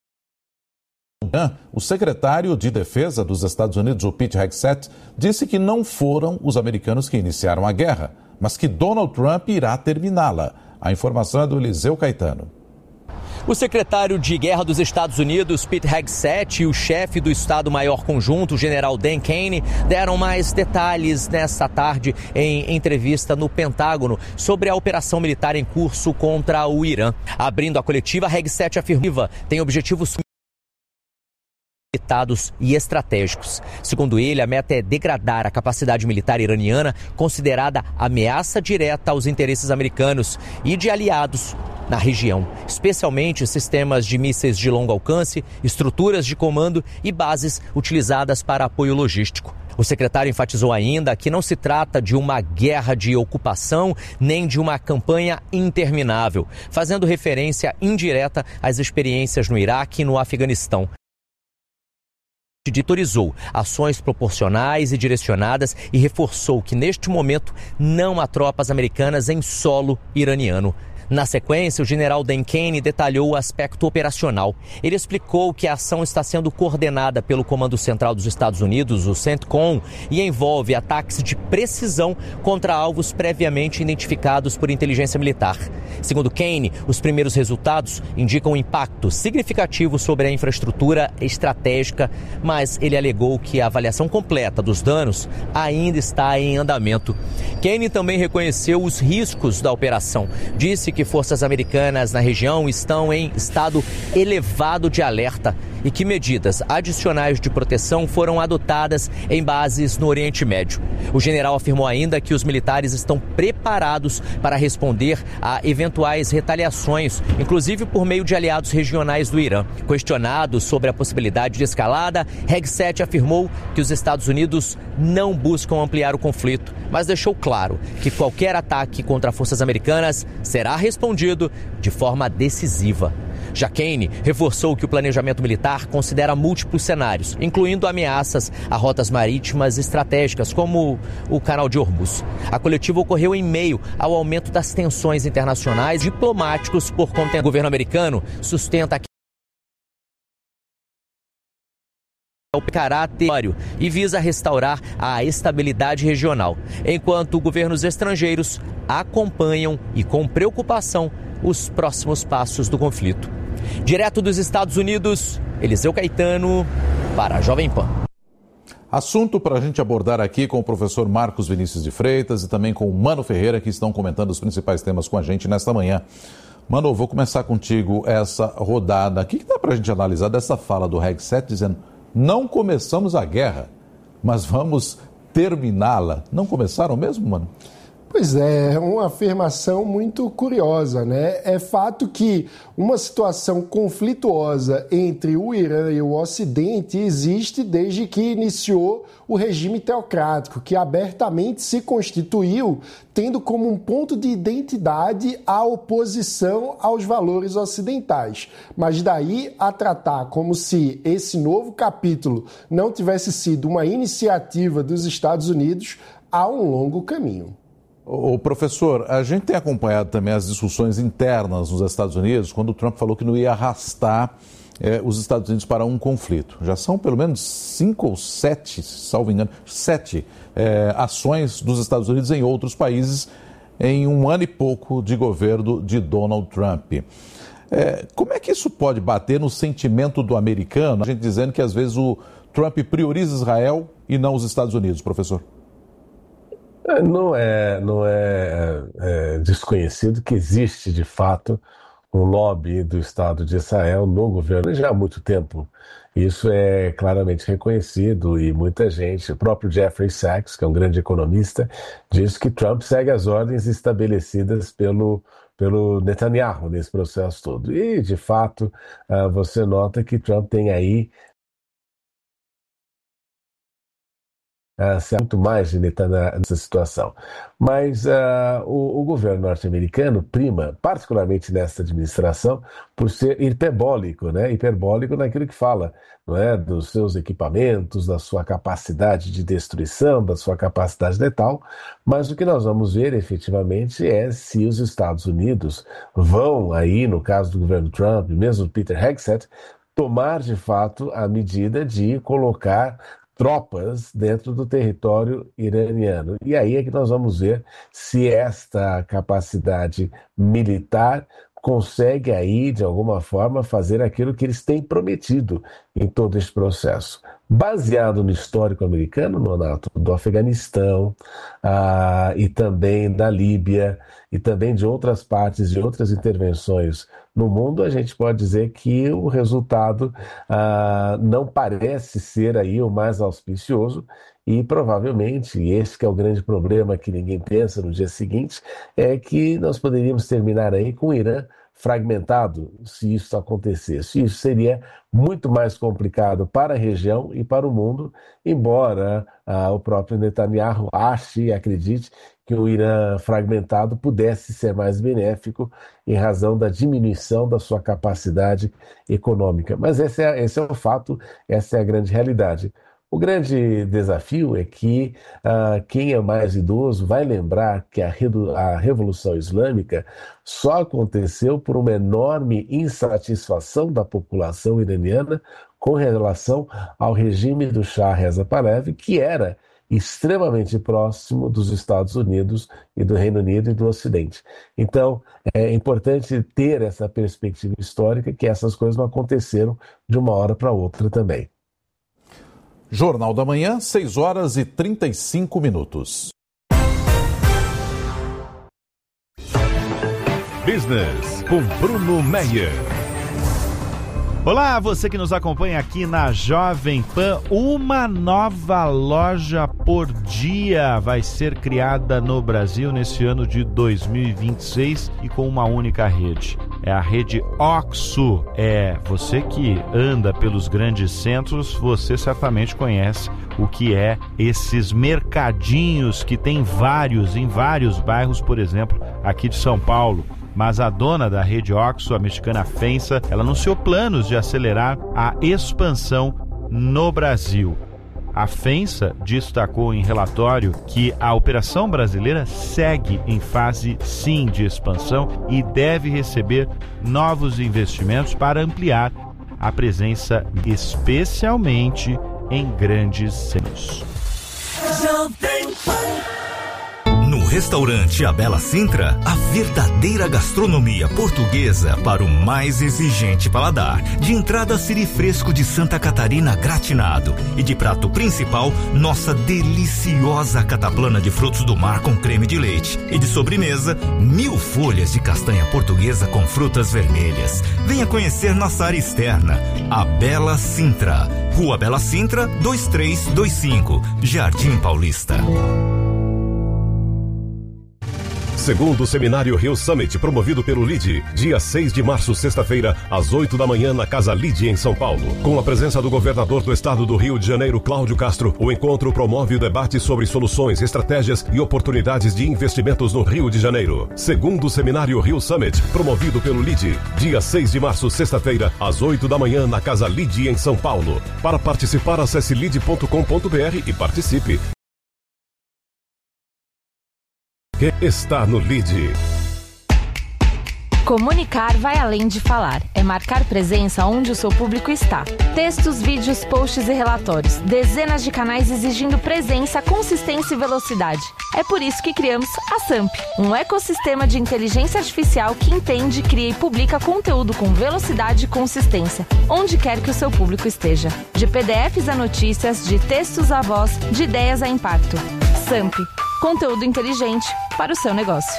o secretário de Defesa dos Estados Unidos, o Pete Hegseth, disse que não foram os americanos que iniciaram a guerra, mas que Donald Trump irá terminá-la. A informação é do Eliseu Caetano. O secretário de Guerra dos Estados Unidos, Pete Hegseth, e o chefe do Estado-Maior Conjunto, o general Dan Kane, deram mais detalhes nesta tarde em entrevista no Pentágono sobre a operação militar em curso contra o Irã. Abrindo a coletiva, Hegseth afirmou que tem objetivos limitados e estratégicos. Segundo ele, a meta é degradar a capacidade militar iraniana, considerada ameaça direta aos interesses americanos e de aliados na região, especialmente sistemas de mísseis de longo alcance, estruturas de comando e bases utilizadas para apoio logístico. O secretário enfatizou ainda que não se trata de uma guerra de ocupação nem de uma campanha interminável, fazendo referência indireta às experiências no Iraque e no Afeganistão. Autorizou ações proporcionais e direcionadas e reforçou que, neste momento, não há tropas americanas em solo iraniano. Na sequência, o general Dan Kane detalhou o aspecto operacional. Ele explicou que a ação está sendo coordenada pelo Comando Central dos Estados Unidos, o CENTCOM, e envolve ataques de precisão contra alvos previamente identificados por inteligência militar. Segundo Kane, os primeiros resultados indicam um impacto significativo sobre a infraestrutura estratégica, mas ele alegou que a avaliação completa dos danos ainda está em andamento. Kane também reconheceu os riscos da operação. Disse que forças americanas na região estão em estado elevado de alerta e que medidas adicionais de proteção foram adotadas em bases no Oriente Médio. O general afirmou ainda que os militares estão preparados para responder a eventuais retaliações, inclusive por meio de aliados regionais do Irã. Questionado sobre a possibilidade de escalada, Hegseth afirmou que os Estados Unidos não buscam ampliar o conflito, mas deixou claro que qualquer ataque contra forças americanas será respondido de forma decisiva. Já Kane reforçou que o planejamento militar considera múltiplos cenários, incluindo ameaças a rotas marítimas estratégicas, como o Canal de Hormuz. A coletiva ocorreu em meio ao aumento das tensões internacionais diplomáticos por conta do governo americano sustenta que o caráter e visa restaurar a estabilidade regional, enquanto governos estrangeiros acompanham e com preocupação os próximos passos do conflito. Direto dos Estados Unidos, Eliseu Caetano, para a Jovem Pan. Assunto para a gente abordar aqui com o professor Marcos Vinícius de Freitas e também com o Mano Ferreira, que estão comentando os principais temas com a gente nesta manhã. Mano, vou começar contigo essa rodada. O que dá para a gente analisar dessa fala do Hegseth dizendo: não começamos a guerra, mas vamos terminá-la? Não começaram mesmo, Mano? Pois é uma afirmação muito curiosa, né? É fato que uma situação conflituosa entre o Irã e o Ocidente existe desde que iniciou o regime teocrático, que abertamente se constituiu tendo como um ponto de identidade a oposição aos valores ocidentais. Mas daí a tratar como se esse novo capítulo não tivesse sido uma iniciativa dos Estados Unidos, há um longo caminho. O professor, a gente tem acompanhado também as discussões internas nos Estados Unidos, quando o Trump falou que não ia arrastar os Estados Unidos para um conflito. Já são pelo menos 5 ou 7, salvo engano, 7 ações dos Estados Unidos em outros países em um ano e pouco de governo de Donald Trump. Como é que isso pode bater no sentimento do americano? A gente dizendo que às vezes o Trump prioriza Israel e não os Estados Unidos, professor. Não é desconhecido que existe, de fato, um lobby do Estado de Israel no governo já há muito tempo. Isso é claramente reconhecido e muita gente, o próprio Jeffrey Sachs, que é um grande economista, diz que Trump segue as ordens estabelecidas pelo Netanyahu nesse processo todo. E, de fato, você nota que Trump tem aí muito mais de Netanyahu nessa situação. Mas o governo norte-americano prima, particularmente nessa administração, por ser hiperbólico, né? Hiperbólico naquilo que fala, não é? Dos seus equipamentos, da sua capacidade de destruição, da sua capacidade letal. Mas o que nós vamos ver efetivamente é se os Estados Unidos vão aí, no caso do governo Trump, mesmo Peter Hegseth, tomar de fato a medida de colocar tropas dentro do território iraniano. E aí é que nós vamos ver se esta capacidade militar consegue aí, de alguma forma, fazer aquilo que eles têm prometido em todo esse processo. Baseado no histórico americano, Nonato, do Afeganistão e também da Líbia e também de outras partes, de outras intervenções no mundo, a gente pode dizer que o resultado não parece ser aí o mais auspicioso e provavelmente, esse que é o grande problema que ninguém pensa no dia seguinte, é que nós poderíamos terminar aí com o Irã fragmentado se isso acontecesse. Isso seria muito mais complicado para a região e para o mundo, embora o próprio Netanyahu ache e acredite que o Irã fragmentado pudesse ser mais benéfico em razão da diminuição da sua capacidade econômica. Mas esse é o fato, essa é a grande realidade. O grande desafio é que quem é mais idoso vai lembrar que a Revolução Islâmica só aconteceu por uma enorme insatisfação da população iraniana com relação ao regime do Shah Reza Pahlavi, que era extremamente próximo dos Estados Unidos e do Reino Unido e do Ocidente. Então, é importante ter essa perspectiva histórica, que essas coisas não aconteceram de uma hora para outra também. Jornal da Manhã, 6h35. Business com Bruno Meyer. Olá, você que nos acompanha aqui na Jovem Pan. Uma nova loja por dia vai ser criada no Brasil nesse ano de 2026 e com uma única rede. É a rede OXXO. Você que anda pelos grandes centros, você certamente conhece o que é esses mercadinhos que tem em vários bairros, por exemplo, aqui de São Paulo. Mas a dona da rede OXXO, a mexicana FEMSA, ela anunciou planos de acelerar a expansão no Brasil. A FEMSA destacou em relatório que a operação brasileira segue em fase sim de expansão e deve receber novos investimentos para ampliar a presença, especialmente em grandes centros. No restaurante A Bela Sintra, a verdadeira gastronomia portuguesa para o mais exigente paladar. De entrada, siri fresco de Santa Catarina gratinado. E de prato principal, nossa deliciosa cataplana de frutos do mar com creme de leite. E de sobremesa, 1000 folhas de castanha portuguesa com frutas vermelhas. Venha conhecer nossa área externa, A Bela Sintra. Rua Bela Sintra, 2325, Jardim Paulista. Segundo Seminário Rio Summit, promovido pelo LIDE, dia 6 de março, sexta-feira, às 8 da manhã, na Casa LIDE, em São Paulo. Com a presença do governador do estado do Rio de Janeiro, Cláudio Castro, o encontro promove o debate sobre soluções, estratégias e oportunidades de investimentos no Rio de Janeiro. Segundo Seminário Rio Summit, promovido pelo LIDE, dia 6 de março, sexta-feira, às 8 da manhã, na Casa LIDE, em São Paulo. Para participar, acesse lide.com.br e participe. Que está no LIDE. Comunicar vai além de falar. É marcar presença onde o seu público está. Textos, vídeos, posts e relatórios. Dezenas de canais exigindo presença, consistência e velocidade. É por isso que criamos a SAMP, um ecossistema de inteligência artificial que entende, cria e publica conteúdo com velocidade e consistência, onde quer que o seu público esteja. De PDFs a notícias, de textos a voz, de ideias a impacto. SAMP, conteúdo inteligente para o seu negócio.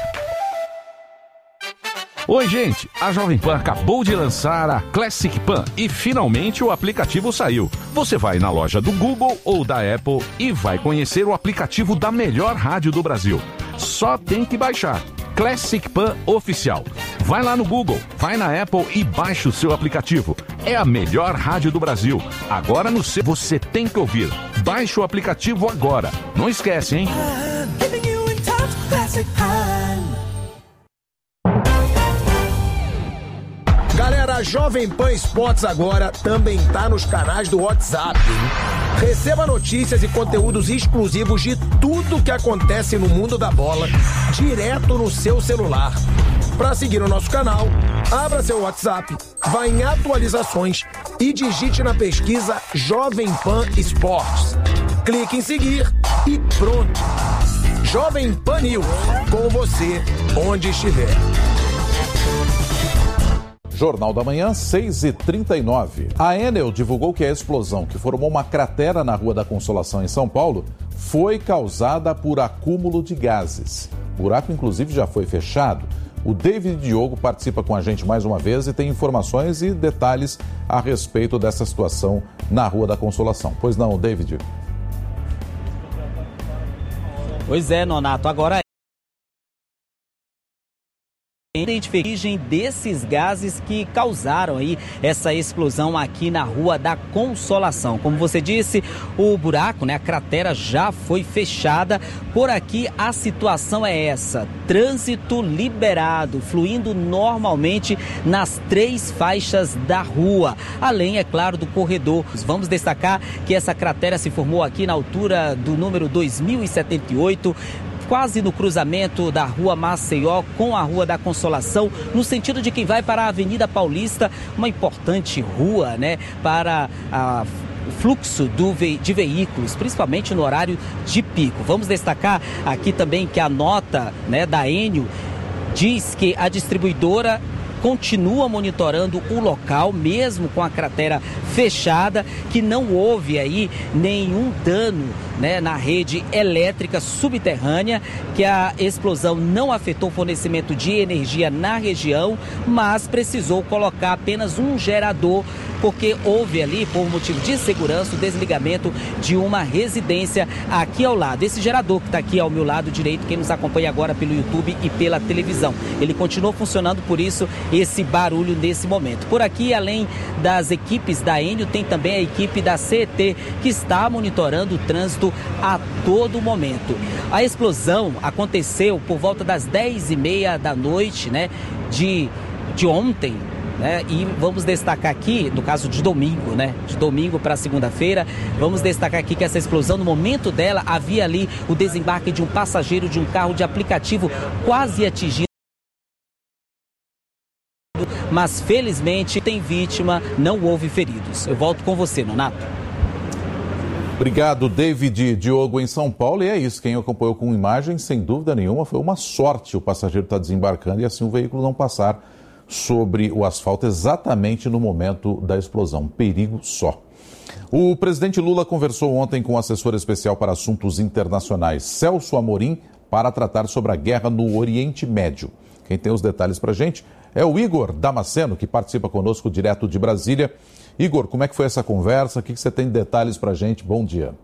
Oi, gente! A Jovem Pan acabou de lançar a Classic Pan e finalmente o aplicativo saiu. Você vai na loja do Google ou da Apple e vai conhecer o aplicativo da melhor rádio do Brasil. Só tem que baixar. Classic Pan Oficial. Vai lá no Google, vai na Apple e baixa o seu aplicativo. É a melhor rádio do Brasil. Agora no seu, você tem que ouvir. Baixe o aplicativo agora. Não esquece, hein? Galera, a Jovem Pan Esportes agora também tá nos canais do WhatsApp. Receba notícias e conteúdos exclusivos de tudo que acontece no mundo da bola, direto no seu celular. Para seguir o nosso canal, abra seu WhatsApp, vá em atualizações e digite na pesquisa Jovem Pan Esportes. Clique em seguir e pronto. Jovem Pan News, com você onde estiver. Jornal da Manhã, 6h39. A Enel divulgou que a explosão que formou uma cratera na Rua da Consolação, em São Paulo, foi causada por acúmulo de gases. O buraco, inclusive, já foi fechado. O David Diogo participa com a gente mais uma vez e tem informações e detalhes a respeito dessa situação na Rua da Consolação. Pois não, David? Pois é, Nonato. Agora origem desses gases que causaram aí essa explosão aqui na Rua da Consolação. Como você disse, o buraco, a cratera já foi fechada. Por aqui a situação é essa: trânsito liberado, fluindo normalmente nas 3 faixas da rua, além, é claro, do corredor. Vamos destacar que essa cratera se formou aqui na altura do número 2078, quase no cruzamento da Rua Maceió com a Rua da Consolação, no sentido de quem vai para a Avenida Paulista, uma importante rua, para o fluxo de veículos, principalmente no horário de pico. Vamos destacar aqui também que a nota, da Enio diz que a distribuidora continua monitorando o local, mesmo com a cratera fechada, que não houve aí nenhum dano na rede elétrica subterrânea, que a explosão não afetou o fornecimento de energia na região, mas precisou colocar apenas um gerador, porque houve ali, por motivo de segurança, o desligamento de uma residência aqui ao lado. Esse gerador que está aqui ao meu lado direito, quem nos acompanha agora pelo YouTube e pela televisão, ele continuou funcionando, por isso esse barulho nesse momento. Por aqui, além das equipes da Enio, tem também a equipe da CET, que está monitorando o trânsito a todo momento. A explosão aconteceu por volta das 10h30 da noite, de ontem. E vamos destacar aqui, no caso de domingo, de domingo para segunda-feira, vamos destacar aqui que essa explosão, no momento dela, havia ali o desembarque de um passageiro de um carro de aplicativo quase atingindo, mas felizmente tem vítima, não houve feridos. Eu volto com você, Nonato. Obrigado, David. Diogo em São Paulo, e é isso, quem acompanhou com imagem, sem dúvida nenhuma, foi uma sorte o passageiro estar desembarcando e assim o veículo não passar sobre o asfalto exatamente no momento da explosão. Perigo só. O presidente Lula conversou ontem com o assessor especial para assuntos internacionais, Celso Amorim, para tratar sobre a guerra no Oriente Médio. Quem tem os detalhes para a gente é o Igor Damasceno, que participa conosco direto de Brasília. Igor, como é que foi essa conversa? O que você tem de detalhes para a gente? Bom dia.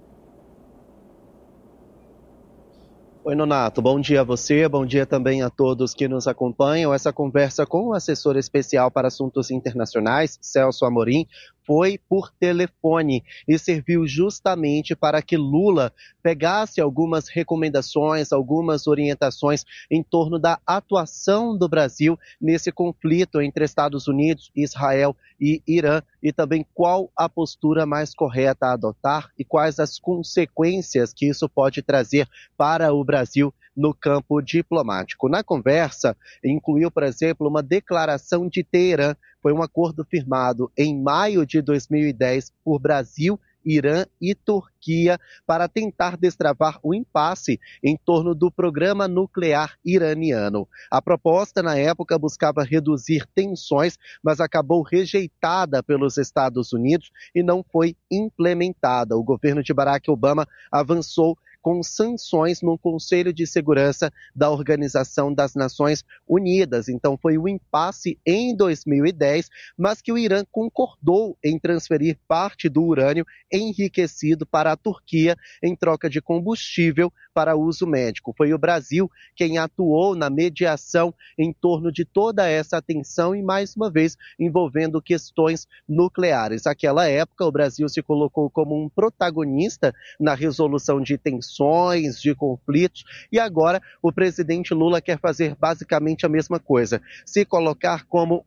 Oi, Nonato. Bom dia a você, bom dia também a todos que nos acompanham. Essa conversa com o assessor especial para assuntos internacionais, Celso Amorim, foi por telefone e serviu justamente para que Lula pegasse algumas recomendações, algumas orientações em torno da atuação do Brasil nesse conflito entre Estados Unidos, Israel e Irã, e também qual a postura mais correta a adotar e quais as consequências que isso pode trazer para o Brasil no campo diplomático. Na conversa, incluiu, por exemplo, uma declaração de Teherã. Foi um acordo firmado em maio de 2010 por Brasil, Irã e Turquia para tentar destravar o impasse em torno do programa nuclear iraniano. A proposta, na época, buscava reduzir tensões, mas acabou rejeitada pelos Estados Unidos e não foi implementada. O governo de Barack Obama avançou com sanções no Conselho de Segurança da Organização das Nações Unidas. Então foi um impasse em 2010, mas que o Irã concordou em transferir parte do urânio enriquecido para a Turquia em troca de combustível para uso médico. Foi o Brasil quem atuou na mediação em torno de toda essa tensão e, mais uma vez, envolvendo questões nucleares. Naquela época, o Brasil se colocou como um protagonista na resolução de tensões, de conflitos, e agora o presidente Lula quer fazer basicamente a mesma coisa, se colocar como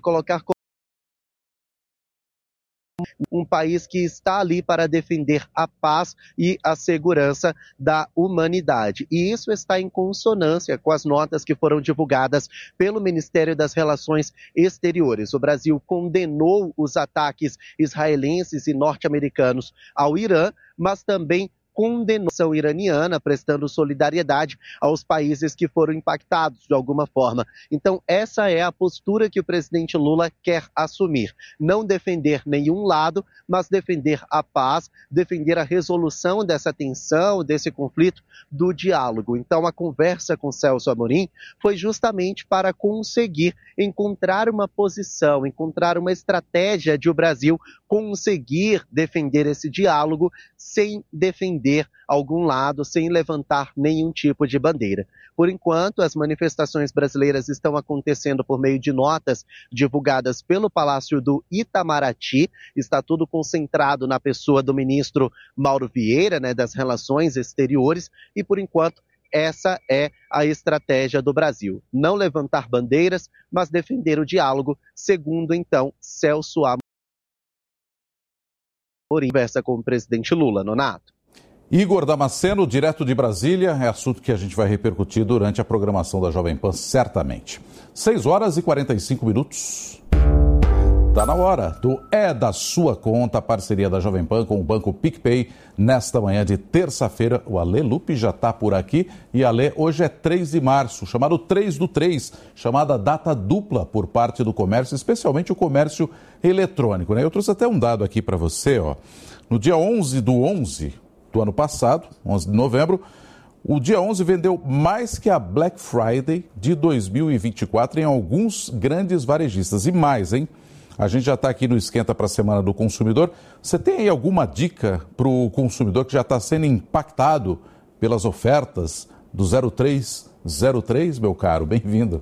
um país que está ali para defender a paz e a segurança da humanidade. E isso está em consonância com as notas que foram divulgadas pelo Ministério das Relações Exteriores. O Brasil condenou os ataques israelenses e norte-americanos ao Irã, mas também condenação iraniana, prestando solidariedade aos países que foram impactados de alguma forma. Então, essa é a postura que o presidente Lula quer assumir. Não defender nenhum lado, mas defender a paz, defender a resolução dessa tensão, desse conflito, do diálogo. Então, a conversa com Celso Amorim foi justamente para conseguir encontrar uma posição, encontrar uma estratégia de o Brasil conseguir defender esse diálogo sem defender defender algum lado sem levantar nenhum tipo de bandeira. Por enquanto, as manifestações brasileiras estão acontecendo por meio de notas divulgadas pelo Palácio do Itamaraty. Está tudo concentrado na pessoa do ministro Mauro Vieira, das Relações Exteriores, e por enquanto essa é a estratégia do Brasil. Não levantar bandeiras, mas defender o diálogo, segundo então Celso Amorim, conversa com o presidente Lula. Nonato. Igor Damasceno, direto de Brasília, é assunto que a gente vai repercutir durante a programação da Jovem Pan, certamente. 6h45. Está na hora do É da Sua Conta, a parceria da Jovem Pan com o Banco PicPay. Nesta manhã de terça-feira, o Alê Lupe já está por aqui. E Alê, hoje é 3 de março, chamado 3 do 3, chamada data dupla por parte do comércio, especialmente o comércio eletrônico, Eu trouxe até um dado aqui para você, No dia 11 do 11 do ano passado, 11 de novembro, o dia 11 vendeu mais que a Black Friday de 2024 em alguns grandes varejistas. E mais, hein? A gente já está aqui no Esquenta para a Semana do Consumidor. Você tem aí alguma dica para o consumidor que já está sendo impactado pelas ofertas do 0303, meu caro? Bem-vindo.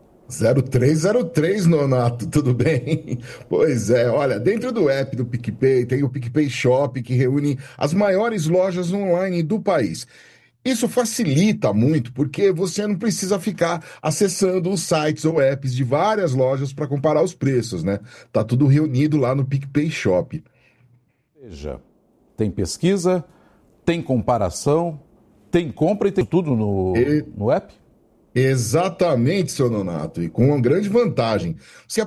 0303, Nonato, tudo bem? Pois é, olha, dentro do app do PicPay tem o PicPay Shop, que reúne as maiores lojas online do país. Isso facilita muito, porque você não precisa ficar acessando os sites ou apps de várias lojas para comparar os preços, Tá tudo reunido lá no PicPay Shop. Veja, tem pesquisa, tem comparação, tem compra e tem tudo no app? Exatamente, seu Nonato, e com uma grande vantagem. Você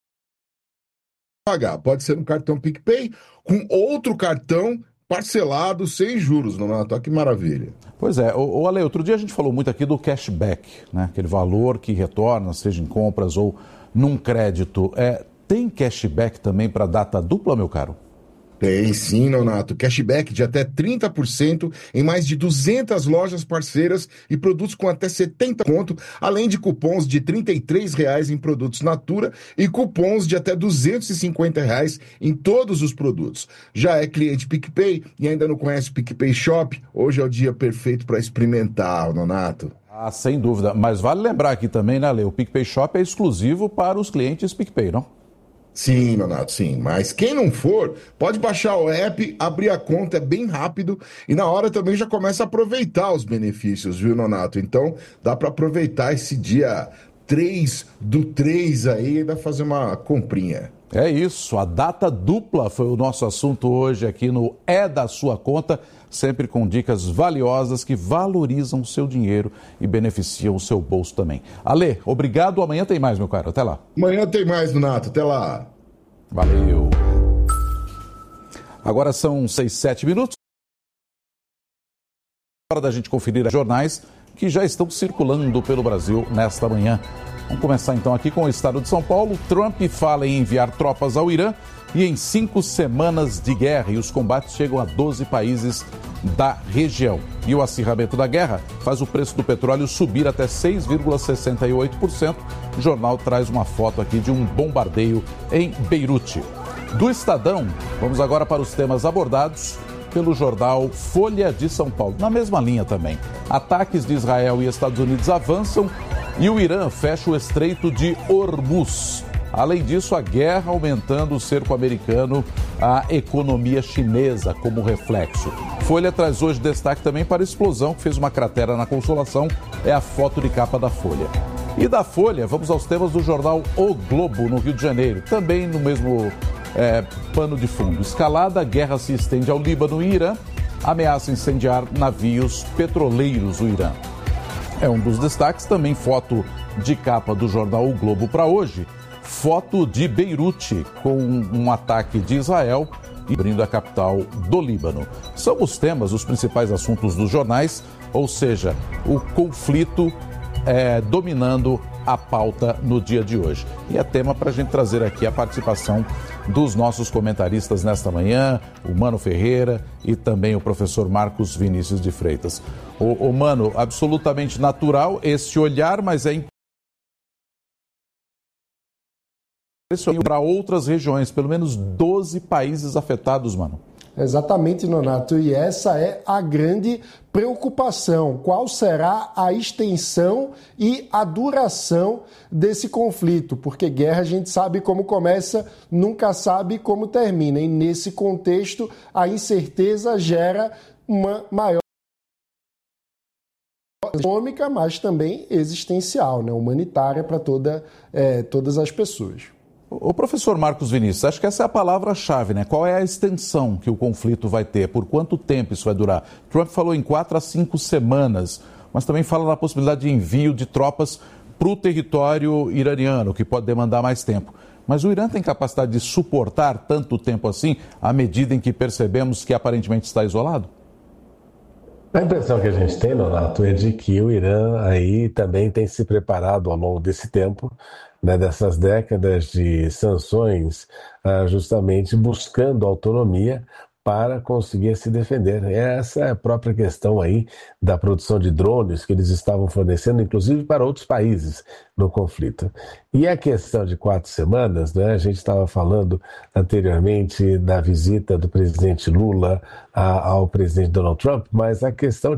pagar, pode ser no cartão PicPay, com outro cartão parcelado sem juros, Nonato. Olha que maravilha. Pois é, Ale, outro dia a gente falou muito aqui do cashback, Aquele valor que retorna, seja em compras ou num crédito. Tem cashback também para data dupla, meu caro? Tem sim, Nonato. Cashback de até 30% em mais de 200 lojas parceiras e produtos com até 70 conto, além de cupons de R$ 33 em produtos Natura e cupons de até R$ 250 em todos os produtos. Já é cliente PicPay e ainda não conhece o PicPay Shop? Hoje é o dia perfeito para experimentar, Nonato. Ah, sem dúvida. Mas vale lembrar aqui também, Lê? O PicPay Shop é exclusivo para os clientes PicPay, não? Sim, Nonato, sim. Mas quem não for, pode baixar o app, abrir a conta, é bem rápido e na hora também já começa a aproveitar os benefícios, viu, Nonato? Então, dá para aproveitar esse dia 3 do 3 aí e ainda fazer uma comprinha. É isso, a data dupla foi o nosso assunto hoje aqui no É da Sua Conta, sempre com dicas valiosas que valorizam o seu dinheiro e beneficiam o seu bolso também. Ale, obrigado, amanhã tem mais, meu caro, até lá. Amanhã tem mais, Nonato, até lá. Valeu. Agora são 6-7 hora da gente conferir os jornais que já estão circulando pelo Brasil nesta manhã. Vamos começar então aqui com o estado de São Paulo. Trump fala em enviar tropas ao Irã e em 5 semanas de guerra. E os combates chegam a 12 países da região. E o acirramento da guerra faz o preço do petróleo subir até 6,68%. O jornal traz uma foto aqui de um bombardeio em Beirute. Do Estadão, vamos agora para os temas abordados pelo jornal Folha de São Paulo. Na mesma linha também. Ataques de Israel e Estados Unidos avançam e o Irã fecha o Estreito de Hormuz. Além disso, a guerra aumentando o cerco americano à economia chinesa como reflexo. Folha traz hoje destaque também para a explosão que fez uma cratera na Consolação. É a foto de capa da Folha. E da Folha, vamos aos temas do jornal O Globo, no Rio de Janeiro. Também no mesmo pano de fundo. Escalada, a guerra se estende ao Líbano e Irã. Ameaça incendiar navios petroleiros do Irã. É um dos destaques. Também foto de capa do jornal O Globo para hoje. Foto de Beirute com um ataque de Israel e abrindo a capital do Líbano. São os temas, os principais assuntos dos jornais, ou seja, o conflito dominando a pauta no dia de hoje. E é tema para a gente trazer aqui a participação dos nossos comentaristas nesta manhã, o Mano Ferreira e também o professor Marcos Vinícius de Freitas. O Mano, absolutamente natural esse olhar, mas é para outras regiões, pelo menos 12 países afetados, Mano. Exatamente, Nonato, e essa é a grande preocupação. Qual será a extensão e a duração desse conflito? Porque guerra a gente sabe como começa, nunca sabe como termina. E nesse contexto, a incerteza gera uma maior econômica, mas também existencial, né? Humanitária para todas as pessoas. O professor Marcos Vinícius, acho que essa é a palavra-chave, né? Qual é a extensão que o conflito vai ter? Por quanto tempo isso vai durar? Trump falou em 4 a 5 semanas, mas também fala na possibilidade de envio de tropas para o território iraniano, que pode demandar mais tempo. Mas o Irã tem capacidade de suportar tanto tempo assim, à medida em que percebemos que aparentemente está isolado? A impressão que a gente tem, Nonato, é de que o Irã aí também tem se preparado ao longo desse tempo, né, dessas décadas de sanções, justamente buscando autonomia para conseguir se defender. Essa é a própria questão aí da produção de drones que eles estavam fornecendo, inclusive para outros países no conflito. E a questão de 4 semanas, né, a gente estava falando anteriormente da visita do presidente Lula ao presidente Donald Trump, mas a questão